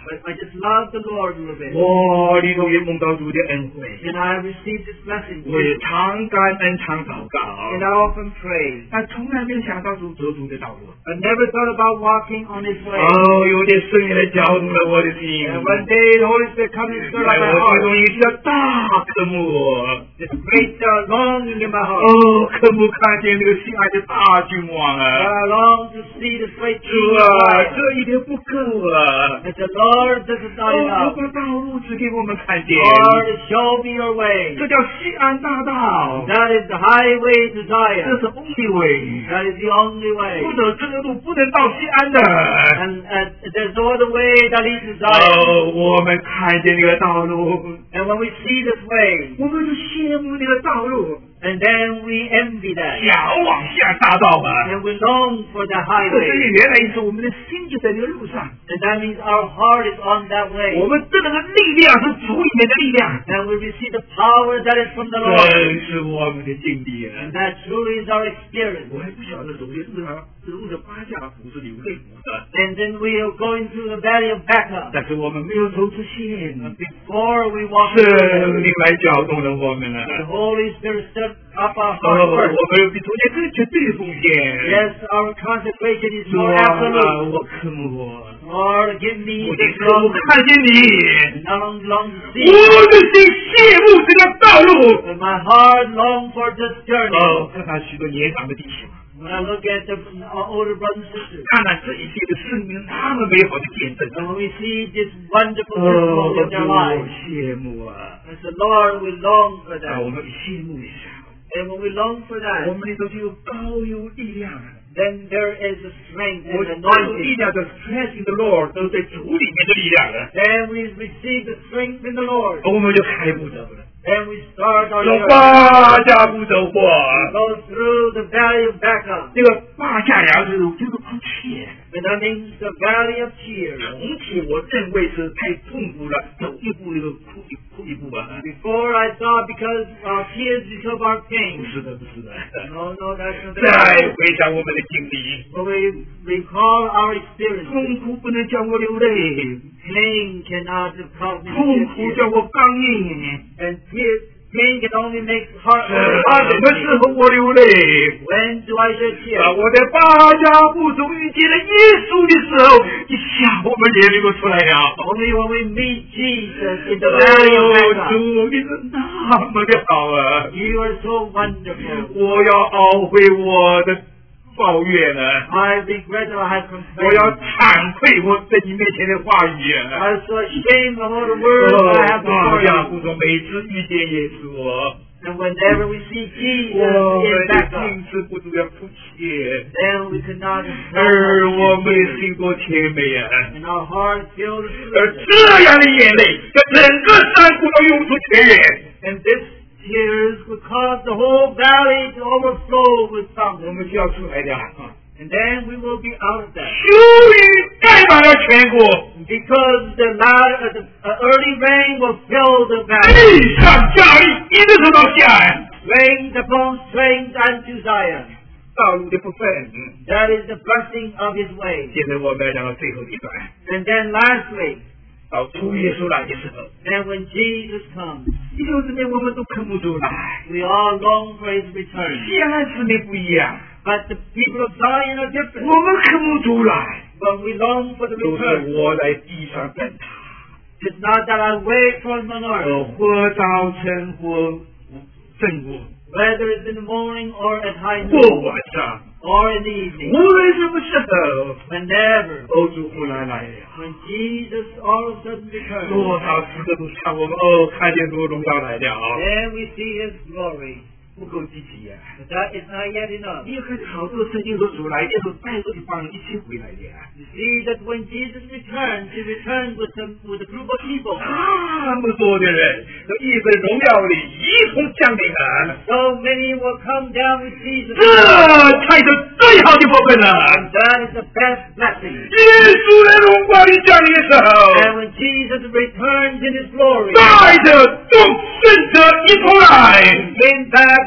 [SPEAKER 2] But I just love the Lord a little bit.
[SPEAKER 1] 我里头也梦到主的恩惠，
[SPEAKER 2] And I have received this blessing.
[SPEAKER 1] 我也常感恩常祷
[SPEAKER 2] And
[SPEAKER 1] 告，
[SPEAKER 2] I often pray.
[SPEAKER 1] 但从来没有想到主走主的道路。
[SPEAKER 2] I never thought about walking on His way.
[SPEAKER 1] 哦，有点圣灵来搅动了我的心。
[SPEAKER 2] And one day the Holy Spirit comes and stirred
[SPEAKER 1] 在
[SPEAKER 2] up my
[SPEAKER 1] 我心
[SPEAKER 2] heart.
[SPEAKER 1] 中有些大渴慕，
[SPEAKER 2] This great uh, longing in my heart.
[SPEAKER 1] 哦，渴慕看见那个心爱的大君王
[SPEAKER 2] I
[SPEAKER 1] 啊！
[SPEAKER 2] long to see this great
[SPEAKER 1] 主
[SPEAKER 2] King
[SPEAKER 1] 啊，
[SPEAKER 2] alive.
[SPEAKER 1] 这一点不够啊！
[SPEAKER 2] And the Lord, this is not
[SPEAKER 1] 哦，
[SPEAKER 2] enough.
[SPEAKER 1] 这个道路指给我们看见，
[SPEAKER 2] Lord, show me your way.
[SPEAKER 1] 这叫西安大道，
[SPEAKER 2] That is the highway to
[SPEAKER 1] 这
[SPEAKER 2] Zion.
[SPEAKER 1] 是 only way，
[SPEAKER 2] That is the only way.
[SPEAKER 1] 不走这个路不能到西安的。
[SPEAKER 2] And, and there's no other way that leads to Zion.
[SPEAKER 1] 哦，我们看见那个道路，
[SPEAKER 2] And when we see this way,
[SPEAKER 1] 我们就羡慕那个道路，
[SPEAKER 2] and then we envy that.
[SPEAKER 1] 向往西安大道啊！
[SPEAKER 2] And we long for that
[SPEAKER 1] 这是
[SPEAKER 2] highway.
[SPEAKER 1] 原来意思，我们的心就在那个路上，
[SPEAKER 2] And that means our heart is on that
[SPEAKER 1] 我
[SPEAKER 2] way.
[SPEAKER 1] 们的那个力量是主里面的力量，
[SPEAKER 2] And we receive the power that is from the Lord.
[SPEAKER 1] 真是我们的境地啊！
[SPEAKER 2] And that truly is our experience.
[SPEAKER 1] 我还不晓得走的路上，这路的八架谱是流泪谱的，
[SPEAKER 2] And then we are going through the valley of Baca.
[SPEAKER 1] 但是我们没有走出线，
[SPEAKER 2] Before we walk through
[SPEAKER 1] 圣
[SPEAKER 2] it,
[SPEAKER 1] 灵来搅动了我们
[SPEAKER 2] the
[SPEAKER 1] 啊！
[SPEAKER 2] Holy Spirit stirred up our
[SPEAKER 1] 哦，
[SPEAKER 2] heart
[SPEAKER 1] 我
[SPEAKER 2] first.
[SPEAKER 1] 们比昨天更绝对的奉献。
[SPEAKER 2] Yes, our consecration is
[SPEAKER 1] 主
[SPEAKER 2] more
[SPEAKER 1] 啊，
[SPEAKER 2] absolute.
[SPEAKER 1] 我渴慕我，
[SPEAKER 2] Lord, give me
[SPEAKER 1] 我的
[SPEAKER 2] this
[SPEAKER 1] 渴慕
[SPEAKER 2] longing.
[SPEAKER 1] 看见你，
[SPEAKER 2] Long, long to
[SPEAKER 1] 我
[SPEAKER 2] see.
[SPEAKER 1] 的心羡慕这条道路。
[SPEAKER 2] And my heart long for this journey.
[SPEAKER 1] 哦，看看许多年长的弟兄，
[SPEAKER 2] When I look at the uh, older brothers and sisters,
[SPEAKER 1] 看看这一切的生命，他们美好的见证。
[SPEAKER 2] and when we see this wonderful
[SPEAKER 1] 哦，
[SPEAKER 2] testimony of
[SPEAKER 1] 主
[SPEAKER 2] their
[SPEAKER 1] 我
[SPEAKER 2] lives,
[SPEAKER 1] 羡慕啊！
[SPEAKER 2] and so Lord, we long for
[SPEAKER 1] 啊，我
[SPEAKER 2] that.
[SPEAKER 1] 们羡慕一下，
[SPEAKER 2] And when we long for
[SPEAKER 1] 我
[SPEAKER 2] that,
[SPEAKER 1] 们里头就有高有力量。
[SPEAKER 2] then there is a strength
[SPEAKER 1] 我
[SPEAKER 2] and
[SPEAKER 1] 高有力
[SPEAKER 2] anointing.
[SPEAKER 1] 量的 strength in the Lord 都在主里面的力量啊，
[SPEAKER 2] Then we receive the strength in the Lord.
[SPEAKER 1] 我们就开步走了，
[SPEAKER 2] Then we start our
[SPEAKER 1] 用
[SPEAKER 2] journey.
[SPEAKER 1] 八架步走过。
[SPEAKER 2] Go through the valley of Baca.
[SPEAKER 1] 这个八架牙是就是哭泣。
[SPEAKER 2] And that means the valley of tears.
[SPEAKER 1] 从前我认为是太痛苦了，走一步就哭一哭一步啊。
[SPEAKER 2] Before I thought because our tears because of our
[SPEAKER 1] 不
[SPEAKER 2] pain.
[SPEAKER 1] 是的，不是的。
[SPEAKER 2] No, no, that's not
[SPEAKER 1] 再
[SPEAKER 2] the
[SPEAKER 1] 回想我们的经历，
[SPEAKER 2] When we recall our experience,
[SPEAKER 1] 痛苦不能叫我流泪，
[SPEAKER 2] pain cannot cause me
[SPEAKER 1] 痛
[SPEAKER 2] to
[SPEAKER 1] 苦
[SPEAKER 2] shed
[SPEAKER 1] 叫
[SPEAKER 2] tears.
[SPEAKER 1] 我刚硬。
[SPEAKER 2] And tears, pain can only make heart
[SPEAKER 1] 什么时
[SPEAKER 2] harden.
[SPEAKER 1] 候我流泪？
[SPEAKER 2] When do I shed
[SPEAKER 1] 当
[SPEAKER 2] tears?
[SPEAKER 1] 我在八家步中遇见了耶稣的时候，一下我们也流出来了。
[SPEAKER 2] Only when we meet Jesus in the valley
[SPEAKER 1] 哦，
[SPEAKER 2] of Baca.
[SPEAKER 1] 主，你是那么的好啊！
[SPEAKER 2] You are so wonderful.
[SPEAKER 1] 我要懊悔我的抱怨了，
[SPEAKER 2] I regret that I have
[SPEAKER 1] 我要
[SPEAKER 2] complained.
[SPEAKER 1] 惭愧我在你面前的话语啊！
[SPEAKER 2] I am so ashamed of all the words that I have
[SPEAKER 1] 八
[SPEAKER 2] before
[SPEAKER 1] 家
[SPEAKER 2] you.
[SPEAKER 1] 步中每次遇见耶稣，
[SPEAKER 2] And whenever we see Jesus
[SPEAKER 1] 我
[SPEAKER 2] in
[SPEAKER 1] 们的
[SPEAKER 2] Baca,
[SPEAKER 1] 心是不住的哭泣，
[SPEAKER 2] then we cannot
[SPEAKER 1] 而我们的心多甜美啊！
[SPEAKER 2] and our heart filled with
[SPEAKER 1] 而
[SPEAKER 2] sweetness.
[SPEAKER 1] 这样的眼泪，在整个山谷都涌出泉源。
[SPEAKER 2] And this tears would cause the whole valley to overflow with
[SPEAKER 1] 我
[SPEAKER 2] fountains.
[SPEAKER 1] 们就要出来的，
[SPEAKER 2] And then we will be out of that.
[SPEAKER 1] 秋雨盖满了全国，
[SPEAKER 2] Because the, latter, uh, the uh, early rain will fill the valley.
[SPEAKER 1] 地上加力，一直走到西安。
[SPEAKER 2] Rains upon strength unto Zion.
[SPEAKER 1] 道路的部分，
[SPEAKER 2] That is the blessing of his way.
[SPEAKER 1] 现在我们来讲到最后一段，
[SPEAKER 2] And then lastly,
[SPEAKER 1] 到主耶稣来的时候，
[SPEAKER 2] then when Jesus comes,
[SPEAKER 1] 弟兄姊妹，我们都渴慕主来。
[SPEAKER 2] we all long for his return.
[SPEAKER 1] 西安姊妹不一样，
[SPEAKER 2] But the people of Zion are different.
[SPEAKER 1] 我们渴慕主来，
[SPEAKER 2] When we long for the
[SPEAKER 1] 都是
[SPEAKER 2] return,
[SPEAKER 1] 我在地上等他，
[SPEAKER 2] it's not that I wait for him on
[SPEAKER 1] 呃，
[SPEAKER 2] earth,
[SPEAKER 1] 或早晨或正午，
[SPEAKER 2] whether it's in the morning or at high
[SPEAKER 1] 或
[SPEAKER 2] noon
[SPEAKER 1] 晚上，
[SPEAKER 2] or in the evening.
[SPEAKER 1] 无论什么时候，
[SPEAKER 2] Whenever,
[SPEAKER 1] 哦，主回来来了。
[SPEAKER 2] when Jesus all of a sudden
[SPEAKER 1] 多
[SPEAKER 2] returns,
[SPEAKER 1] 少次的路上，我们哦看见主荣耀来了，
[SPEAKER 2] then we see his glory.
[SPEAKER 1] 不够积极呀、
[SPEAKER 2] But that is not yet enough.
[SPEAKER 1] 你看好多圣经说主来的时候带着一帮人一起回来的、
[SPEAKER 2] You see that when Jesus returns, he returns with some with a group of people.
[SPEAKER 1] 那么多的人都一份荣耀里一同降临了，
[SPEAKER 2] So many will come down with Jesus.
[SPEAKER 1] 这才是最好的部分了。
[SPEAKER 2] And that is the best blessing.
[SPEAKER 1] 耶稣的荣光里降临的时候，
[SPEAKER 2] And when Jesus returns in his glory,
[SPEAKER 1] 带着众圣者一同来，
[SPEAKER 2] came back with the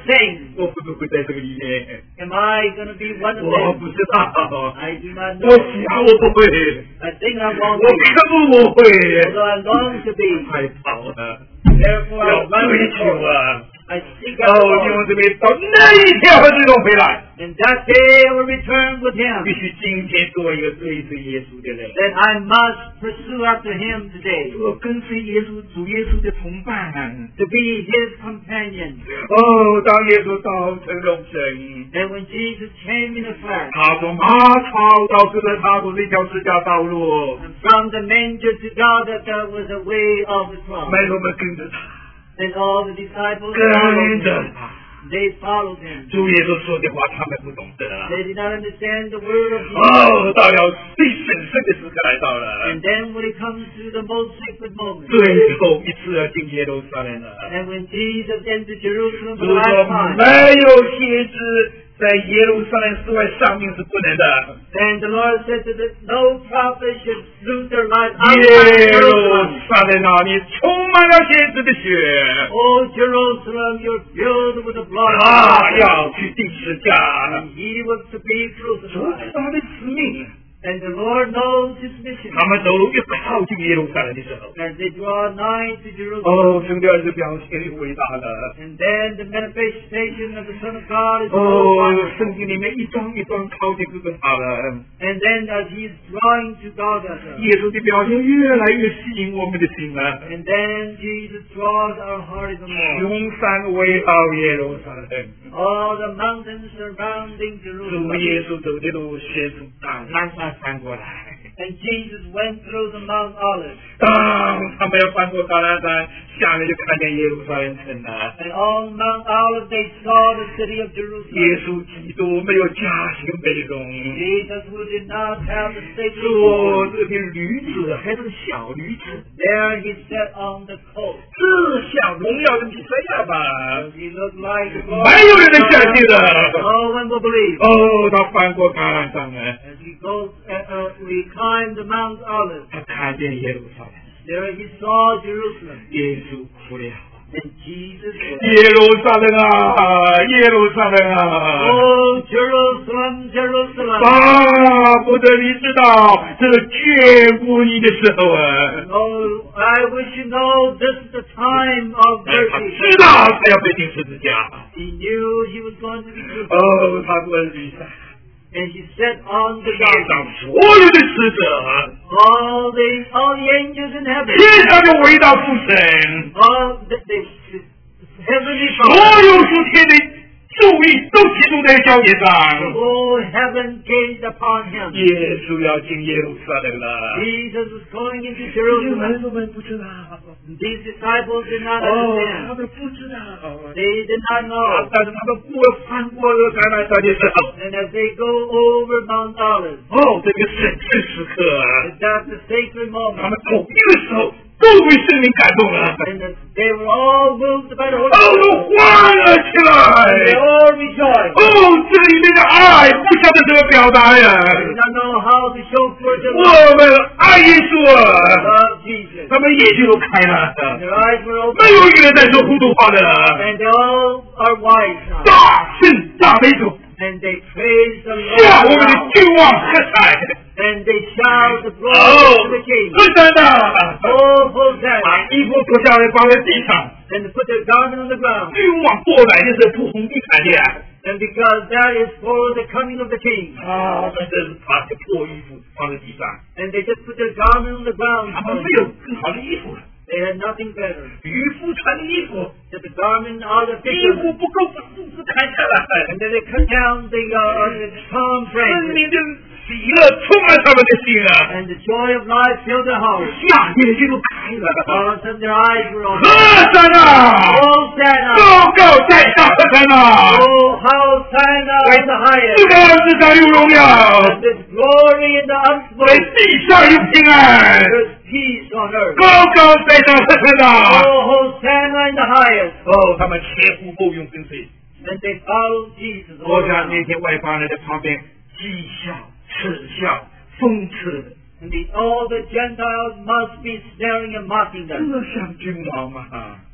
[SPEAKER 2] sing?
[SPEAKER 1] 我会不会在这个里面？
[SPEAKER 2] Am I going to be one of
[SPEAKER 1] 我
[SPEAKER 2] them?
[SPEAKER 1] 不知道。
[SPEAKER 2] I do not
[SPEAKER 1] 我
[SPEAKER 2] know.
[SPEAKER 1] 想我不会，
[SPEAKER 2] I think I won't
[SPEAKER 1] 我
[SPEAKER 2] be.
[SPEAKER 1] 可不我会。
[SPEAKER 2] Although I long to be.
[SPEAKER 1] 太跑了，
[SPEAKER 2] Therefore,
[SPEAKER 1] 要
[SPEAKER 2] I run
[SPEAKER 1] 追求
[SPEAKER 2] before.
[SPEAKER 1] 啊！
[SPEAKER 2] I seek
[SPEAKER 1] 哦，
[SPEAKER 2] out
[SPEAKER 1] 弟
[SPEAKER 2] the
[SPEAKER 1] 兄
[SPEAKER 2] Lord.
[SPEAKER 1] 姊妹，到那一天会最终回来，
[SPEAKER 2] And that day I will return with
[SPEAKER 1] 必
[SPEAKER 2] him.
[SPEAKER 1] 须今天做一个追随耶稣的人。
[SPEAKER 2] That I must pursue after him today.
[SPEAKER 1] 我跟随耶稣，主耶稣的同伴。
[SPEAKER 2] To be his companion.
[SPEAKER 1] 哦，当耶稣道成肉身，
[SPEAKER 2] And when Jesus came in the flesh.
[SPEAKER 1] 他从马槽到这个踏出这条十架道路，
[SPEAKER 2] And from the manger to God that there was a way of the cross.
[SPEAKER 1] 门徒们跟着他，
[SPEAKER 2] And all the disciples
[SPEAKER 1] 跟
[SPEAKER 2] followed
[SPEAKER 1] 着
[SPEAKER 2] him.
[SPEAKER 1] 他。
[SPEAKER 2] They followed him.
[SPEAKER 1] 主耶稣说的话，他们不懂得。
[SPEAKER 2] They did not understand the word of Jesus.
[SPEAKER 1] 哦，到了最神圣的时刻来到了，
[SPEAKER 2] And then when it comes to the most sacred moment.
[SPEAKER 1] 最后一次要进耶路撒冷了。
[SPEAKER 2] And when Jesus entered Jerusalem
[SPEAKER 1] 主
[SPEAKER 2] for the
[SPEAKER 1] 说
[SPEAKER 2] last time.
[SPEAKER 1] 没有先知在耶路撒冷之外上命是不能的。
[SPEAKER 2] And the Lord said to them, no prophet should lose their life
[SPEAKER 1] 耶
[SPEAKER 2] outside
[SPEAKER 1] 路
[SPEAKER 2] Jerusalem.
[SPEAKER 1] 撒冷啊，你充满了先知的血，
[SPEAKER 2] Oh, Jerusalem, you're filled with the blood of
[SPEAKER 1] 他
[SPEAKER 2] God.
[SPEAKER 1] 要去定十架，
[SPEAKER 2] And he was to be
[SPEAKER 1] 主知
[SPEAKER 2] crucified.
[SPEAKER 1] 道他的使命。
[SPEAKER 2] And the Lord knows his mission.
[SPEAKER 1] 他们走路越靠近耶路撒冷的时候，
[SPEAKER 2] As they draw nigh to Jerusalem.
[SPEAKER 1] 哦，圣的儿子表现力伟大了。
[SPEAKER 2] And then the manifestation of the Son of God is so
[SPEAKER 1] 哦，
[SPEAKER 2] wonderful.
[SPEAKER 1] 圣经里面一桩一桩靠近这个他了。
[SPEAKER 2] And then as he is drawing to Golgotha.
[SPEAKER 1] 耶稣的表现越来越吸引我们的心了。
[SPEAKER 2] And then Jesus draws our heart even more.
[SPEAKER 1] 雄山围绕耶路撒冷，
[SPEAKER 2] All the mountains surrounding
[SPEAKER 1] 主
[SPEAKER 2] Jerusalem.
[SPEAKER 1] 耶稣走的路先从大山上翻过来。
[SPEAKER 2] And Jesus went through the Mount Olives.
[SPEAKER 1] 当他们要翻过大南山，下面就看见耶路撒冷城了。
[SPEAKER 2] And on Mount Olives they saw the city of
[SPEAKER 1] 耶
[SPEAKER 2] Jerusalem.
[SPEAKER 1] 稣基督没有家庭美容，
[SPEAKER 2] Jesus who did not have the state
[SPEAKER 1] 做
[SPEAKER 2] before.
[SPEAKER 1] 这个女子还是个小女子，
[SPEAKER 2] There he sat on the coast.
[SPEAKER 1] 这像荣耀的弥赛亚吧？
[SPEAKER 2] He looked like the
[SPEAKER 1] 没有人能相信的。
[SPEAKER 2] No one will believe.
[SPEAKER 1] 哦，他翻过橄榄山了，
[SPEAKER 2] As he goes, uh, uh, we climbed the Mount Olives.
[SPEAKER 1] 他看见耶路撒冷，
[SPEAKER 2] There he saw Jerusalem.
[SPEAKER 1] 耶稣哭了。
[SPEAKER 2] And Jesus
[SPEAKER 1] 耶
[SPEAKER 2] wept.
[SPEAKER 1] 路撒冷啊，耶路撒冷啊！
[SPEAKER 2] Oh, Jerusalem, Jerusalem.
[SPEAKER 1] 巴不得你知道这个眷顾你的时候啊！
[SPEAKER 2] Oh, I wish you know this is the time of
[SPEAKER 1] 他
[SPEAKER 2] mercy.
[SPEAKER 1] 知道他要被钉十字架。
[SPEAKER 2] He knew he was going to be crucified.
[SPEAKER 1] 哦，他问比赛，
[SPEAKER 2] And he sat on the
[SPEAKER 1] 天
[SPEAKER 2] ground.
[SPEAKER 1] 上所有的使者，
[SPEAKER 2] All the all the angels in heaven.
[SPEAKER 1] 天上的伟大父神，
[SPEAKER 2] All the, the, the heavenly
[SPEAKER 1] 所
[SPEAKER 2] Father.
[SPEAKER 1] 有属天的注意都集中在焦点
[SPEAKER 2] The
[SPEAKER 1] 上。
[SPEAKER 2] whole heaven gazed upon him.
[SPEAKER 1] 耶稣要进耶路撒冷了。
[SPEAKER 2] Jesus was going into
[SPEAKER 1] 这些门
[SPEAKER 2] Jerusalem.
[SPEAKER 1] 徒们不知道。
[SPEAKER 2] These disciples did not
[SPEAKER 1] 哦，他
[SPEAKER 2] understand.
[SPEAKER 1] 们不知道。
[SPEAKER 2] They did not know.
[SPEAKER 1] 但是他们过翻过了橄榄山的时候，
[SPEAKER 2] And as they go over Mount Olives,
[SPEAKER 1] 哦，这个神圣时刻，
[SPEAKER 2] that's the sacred
[SPEAKER 1] 他
[SPEAKER 2] moment.
[SPEAKER 1] 们走的时候都被圣灵感动了，
[SPEAKER 2] And that they were all moved by the Holy
[SPEAKER 1] 哦，都
[SPEAKER 2] Spirit.
[SPEAKER 1] 欢了起
[SPEAKER 2] And they
[SPEAKER 1] 来。
[SPEAKER 2] all rejoiced.
[SPEAKER 1] 哦，这里面的爱不晓得怎么表达
[SPEAKER 2] They
[SPEAKER 1] 呀
[SPEAKER 2] did。not know how to show forth their
[SPEAKER 1] 我
[SPEAKER 2] love
[SPEAKER 1] 们爱耶稣啊，
[SPEAKER 2] of Jesus.
[SPEAKER 1] 他们眼睛都开了，
[SPEAKER 2] Their eyes were
[SPEAKER 1] 没
[SPEAKER 2] open.
[SPEAKER 1] 有一个人在说糊涂话的，
[SPEAKER 2] And they all are wise now.
[SPEAKER 1] 大圣大悲主，
[SPEAKER 2] And they praise the
[SPEAKER 1] 向我们
[SPEAKER 2] Lord
[SPEAKER 1] 的
[SPEAKER 2] now.
[SPEAKER 1] 君王喝彩。
[SPEAKER 2] And they shout the glory
[SPEAKER 1] 哦
[SPEAKER 2] to the King.
[SPEAKER 1] 真的的。
[SPEAKER 2] Oh, Hosanna.
[SPEAKER 1] 把衣服脱下来放在地上，
[SPEAKER 2] And put their garment on the ground.
[SPEAKER 1] 君王过来就是铺红地毯的。
[SPEAKER 2] And because that is for the coming of the King.
[SPEAKER 1] 啊，但是把这破衣服放在地上，
[SPEAKER 2] And they just put their garment on the ground.
[SPEAKER 1] 他们没有更好的衣服了。
[SPEAKER 2] They had nothing better.
[SPEAKER 1] 渔夫穿的衣服，
[SPEAKER 2] That the garment of the
[SPEAKER 1] 衣
[SPEAKER 2] fishermen.
[SPEAKER 1] 服不够把肚子砍下来，
[SPEAKER 2] And then they cut down the, uh, the palm
[SPEAKER 1] 生
[SPEAKER 2] branches.
[SPEAKER 1] 命的喜乐充满他们的心啊！
[SPEAKER 2] And the joy of life filled their hearts.
[SPEAKER 1] 下眼睛都开了。
[SPEAKER 2] All of a sudden their eyes were
[SPEAKER 1] 何
[SPEAKER 2] open.
[SPEAKER 1] 山啊！
[SPEAKER 2] Hosanna!
[SPEAKER 1] 高高在上何山啊！
[SPEAKER 2] Oh, Hosanna in the
[SPEAKER 1] 这
[SPEAKER 2] highest.
[SPEAKER 1] 个世上有荣耀，
[SPEAKER 2] And there's glory in the
[SPEAKER 1] 在
[SPEAKER 2] utmost.
[SPEAKER 1] 地上有平安。
[SPEAKER 2] There's peace on earth.
[SPEAKER 1] 高高在上何山啊！
[SPEAKER 2] Oh, Hosanna in the highest.
[SPEAKER 1] 哦，他们前呼后拥跟随。
[SPEAKER 2] And they followed Jesus.
[SPEAKER 1] 我
[SPEAKER 2] all
[SPEAKER 1] 想
[SPEAKER 2] around.
[SPEAKER 1] 那些外邦人的旁边讥笑、耻笑、讽刺，
[SPEAKER 2] And the, all the Gentiles must be staring and mocking
[SPEAKER 1] 这
[SPEAKER 2] them.
[SPEAKER 1] 像君王吗？
[SPEAKER 2] Does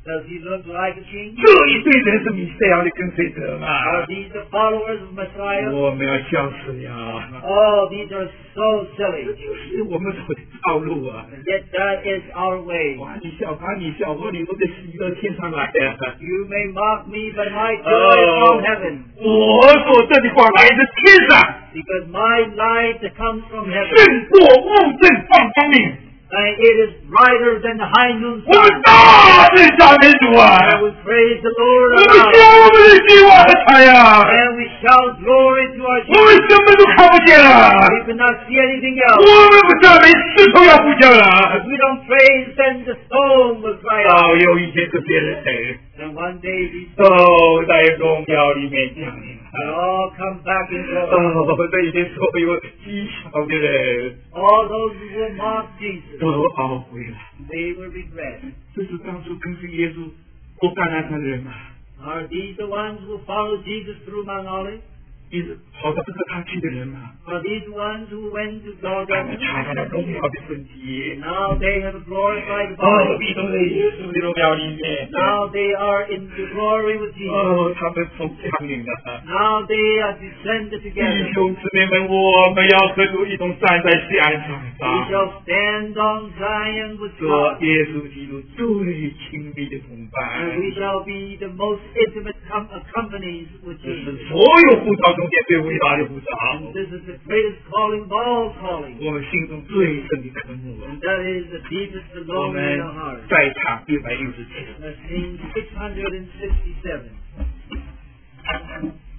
[SPEAKER 2] Does he look like a king?
[SPEAKER 1] 这一堆人是米赛亚的跟随者嘛？
[SPEAKER 2] Are these the followers of Messiah?
[SPEAKER 1] 我们要笑死呀！
[SPEAKER 2] Oh, these are so silly.
[SPEAKER 1] 是我们走的道路啊！
[SPEAKER 2] And yet that is our way.
[SPEAKER 1] 哇，你笑把你笑我，你都得喜乐天上来呀！
[SPEAKER 2] You may mock me, but my joy is from heaven.
[SPEAKER 1] 我所这的话来自天上，
[SPEAKER 2] Because my light comes from heaven.
[SPEAKER 1] 胜过雾阵放光明。
[SPEAKER 2] And it is brighter than the high noon
[SPEAKER 1] 我们
[SPEAKER 2] sun.
[SPEAKER 1] 大地赞美主啊！
[SPEAKER 2] I will praise the Lord
[SPEAKER 1] 我们
[SPEAKER 2] aloud.
[SPEAKER 1] 向我们的希望和彩呀！
[SPEAKER 2] And we shout glory to our
[SPEAKER 1] 我们
[SPEAKER 2] Jesus.
[SPEAKER 1] 什么都看不见了，
[SPEAKER 2] We cannot see anything
[SPEAKER 1] 我
[SPEAKER 2] else.
[SPEAKER 1] 们不赞美石头要不见了。
[SPEAKER 2] If we don't praise, then the stone will cry
[SPEAKER 1] 早
[SPEAKER 2] out.
[SPEAKER 1] 有一天这些人
[SPEAKER 2] And one day these
[SPEAKER 1] 都在荣耀里面降临。
[SPEAKER 2] will all come back in glory.
[SPEAKER 1] 哦，这一天所有讥笑的人
[SPEAKER 2] All those who will mock Jesus,
[SPEAKER 1] 都懊悔了。
[SPEAKER 2] they will regret.
[SPEAKER 1] 这是当初跟随耶稣过橄榄山的人嘛？
[SPEAKER 2] Are these the ones who follow Jesus through Mount Olive?
[SPEAKER 1] 一直跑到这个大去的人嘛？
[SPEAKER 2] Are these the ones who went to
[SPEAKER 1] 他们
[SPEAKER 2] Golgotha?
[SPEAKER 1] 插上了荣耀的身体。
[SPEAKER 2] Now they have a glorified
[SPEAKER 1] 哦，
[SPEAKER 2] body.
[SPEAKER 1] 必都在耶稣的荣耀里面。
[SPEAKER 2] Now they are in the glory with Jesus.
[SPEAKER 1] 哦，他们从降临了。
[SPEAKER 2] Now they are descended
[SPEAKER 1] 弟
[SPEAKER 2] together.
[SPEAKER 1] 兄姊妹们，我们要和主一同站在西安山
[SPEAKER 2] We
[SPEAKER 1] 上，
[SPEAKER 2] shall stand on Zion with
[SPEAKER 1] 做
[SPEAKER 2] God.
[SPEAKER 1] 耶稣基督最亲密的同
[SPEAKER 2] And
[SPEAKER 1] 伴。
[SPEAKER 2] we shall be the most intimate com- uh, companies with
[SPEAKER 1] 这是
[SPEAKER 2] Jesus.
[SPEAKER 1] 所有呼召中间最伟大的呼召，
[SPEAKER 2] And this is the greatest calling of all callings.
[SPEAKER 1] 我们心中最深的渴慕。
[SPEAKER 2] And that is the deepest
[SPEAKER 1] 我
[SPEAKER 2] longing
[SPEAKER 1] 们
[SPEAKER 2] in our heart.
[SPEAKER 1] 再唱一百六十七。
[SPEAKER 2] Let's sing six hundred sixty-seven.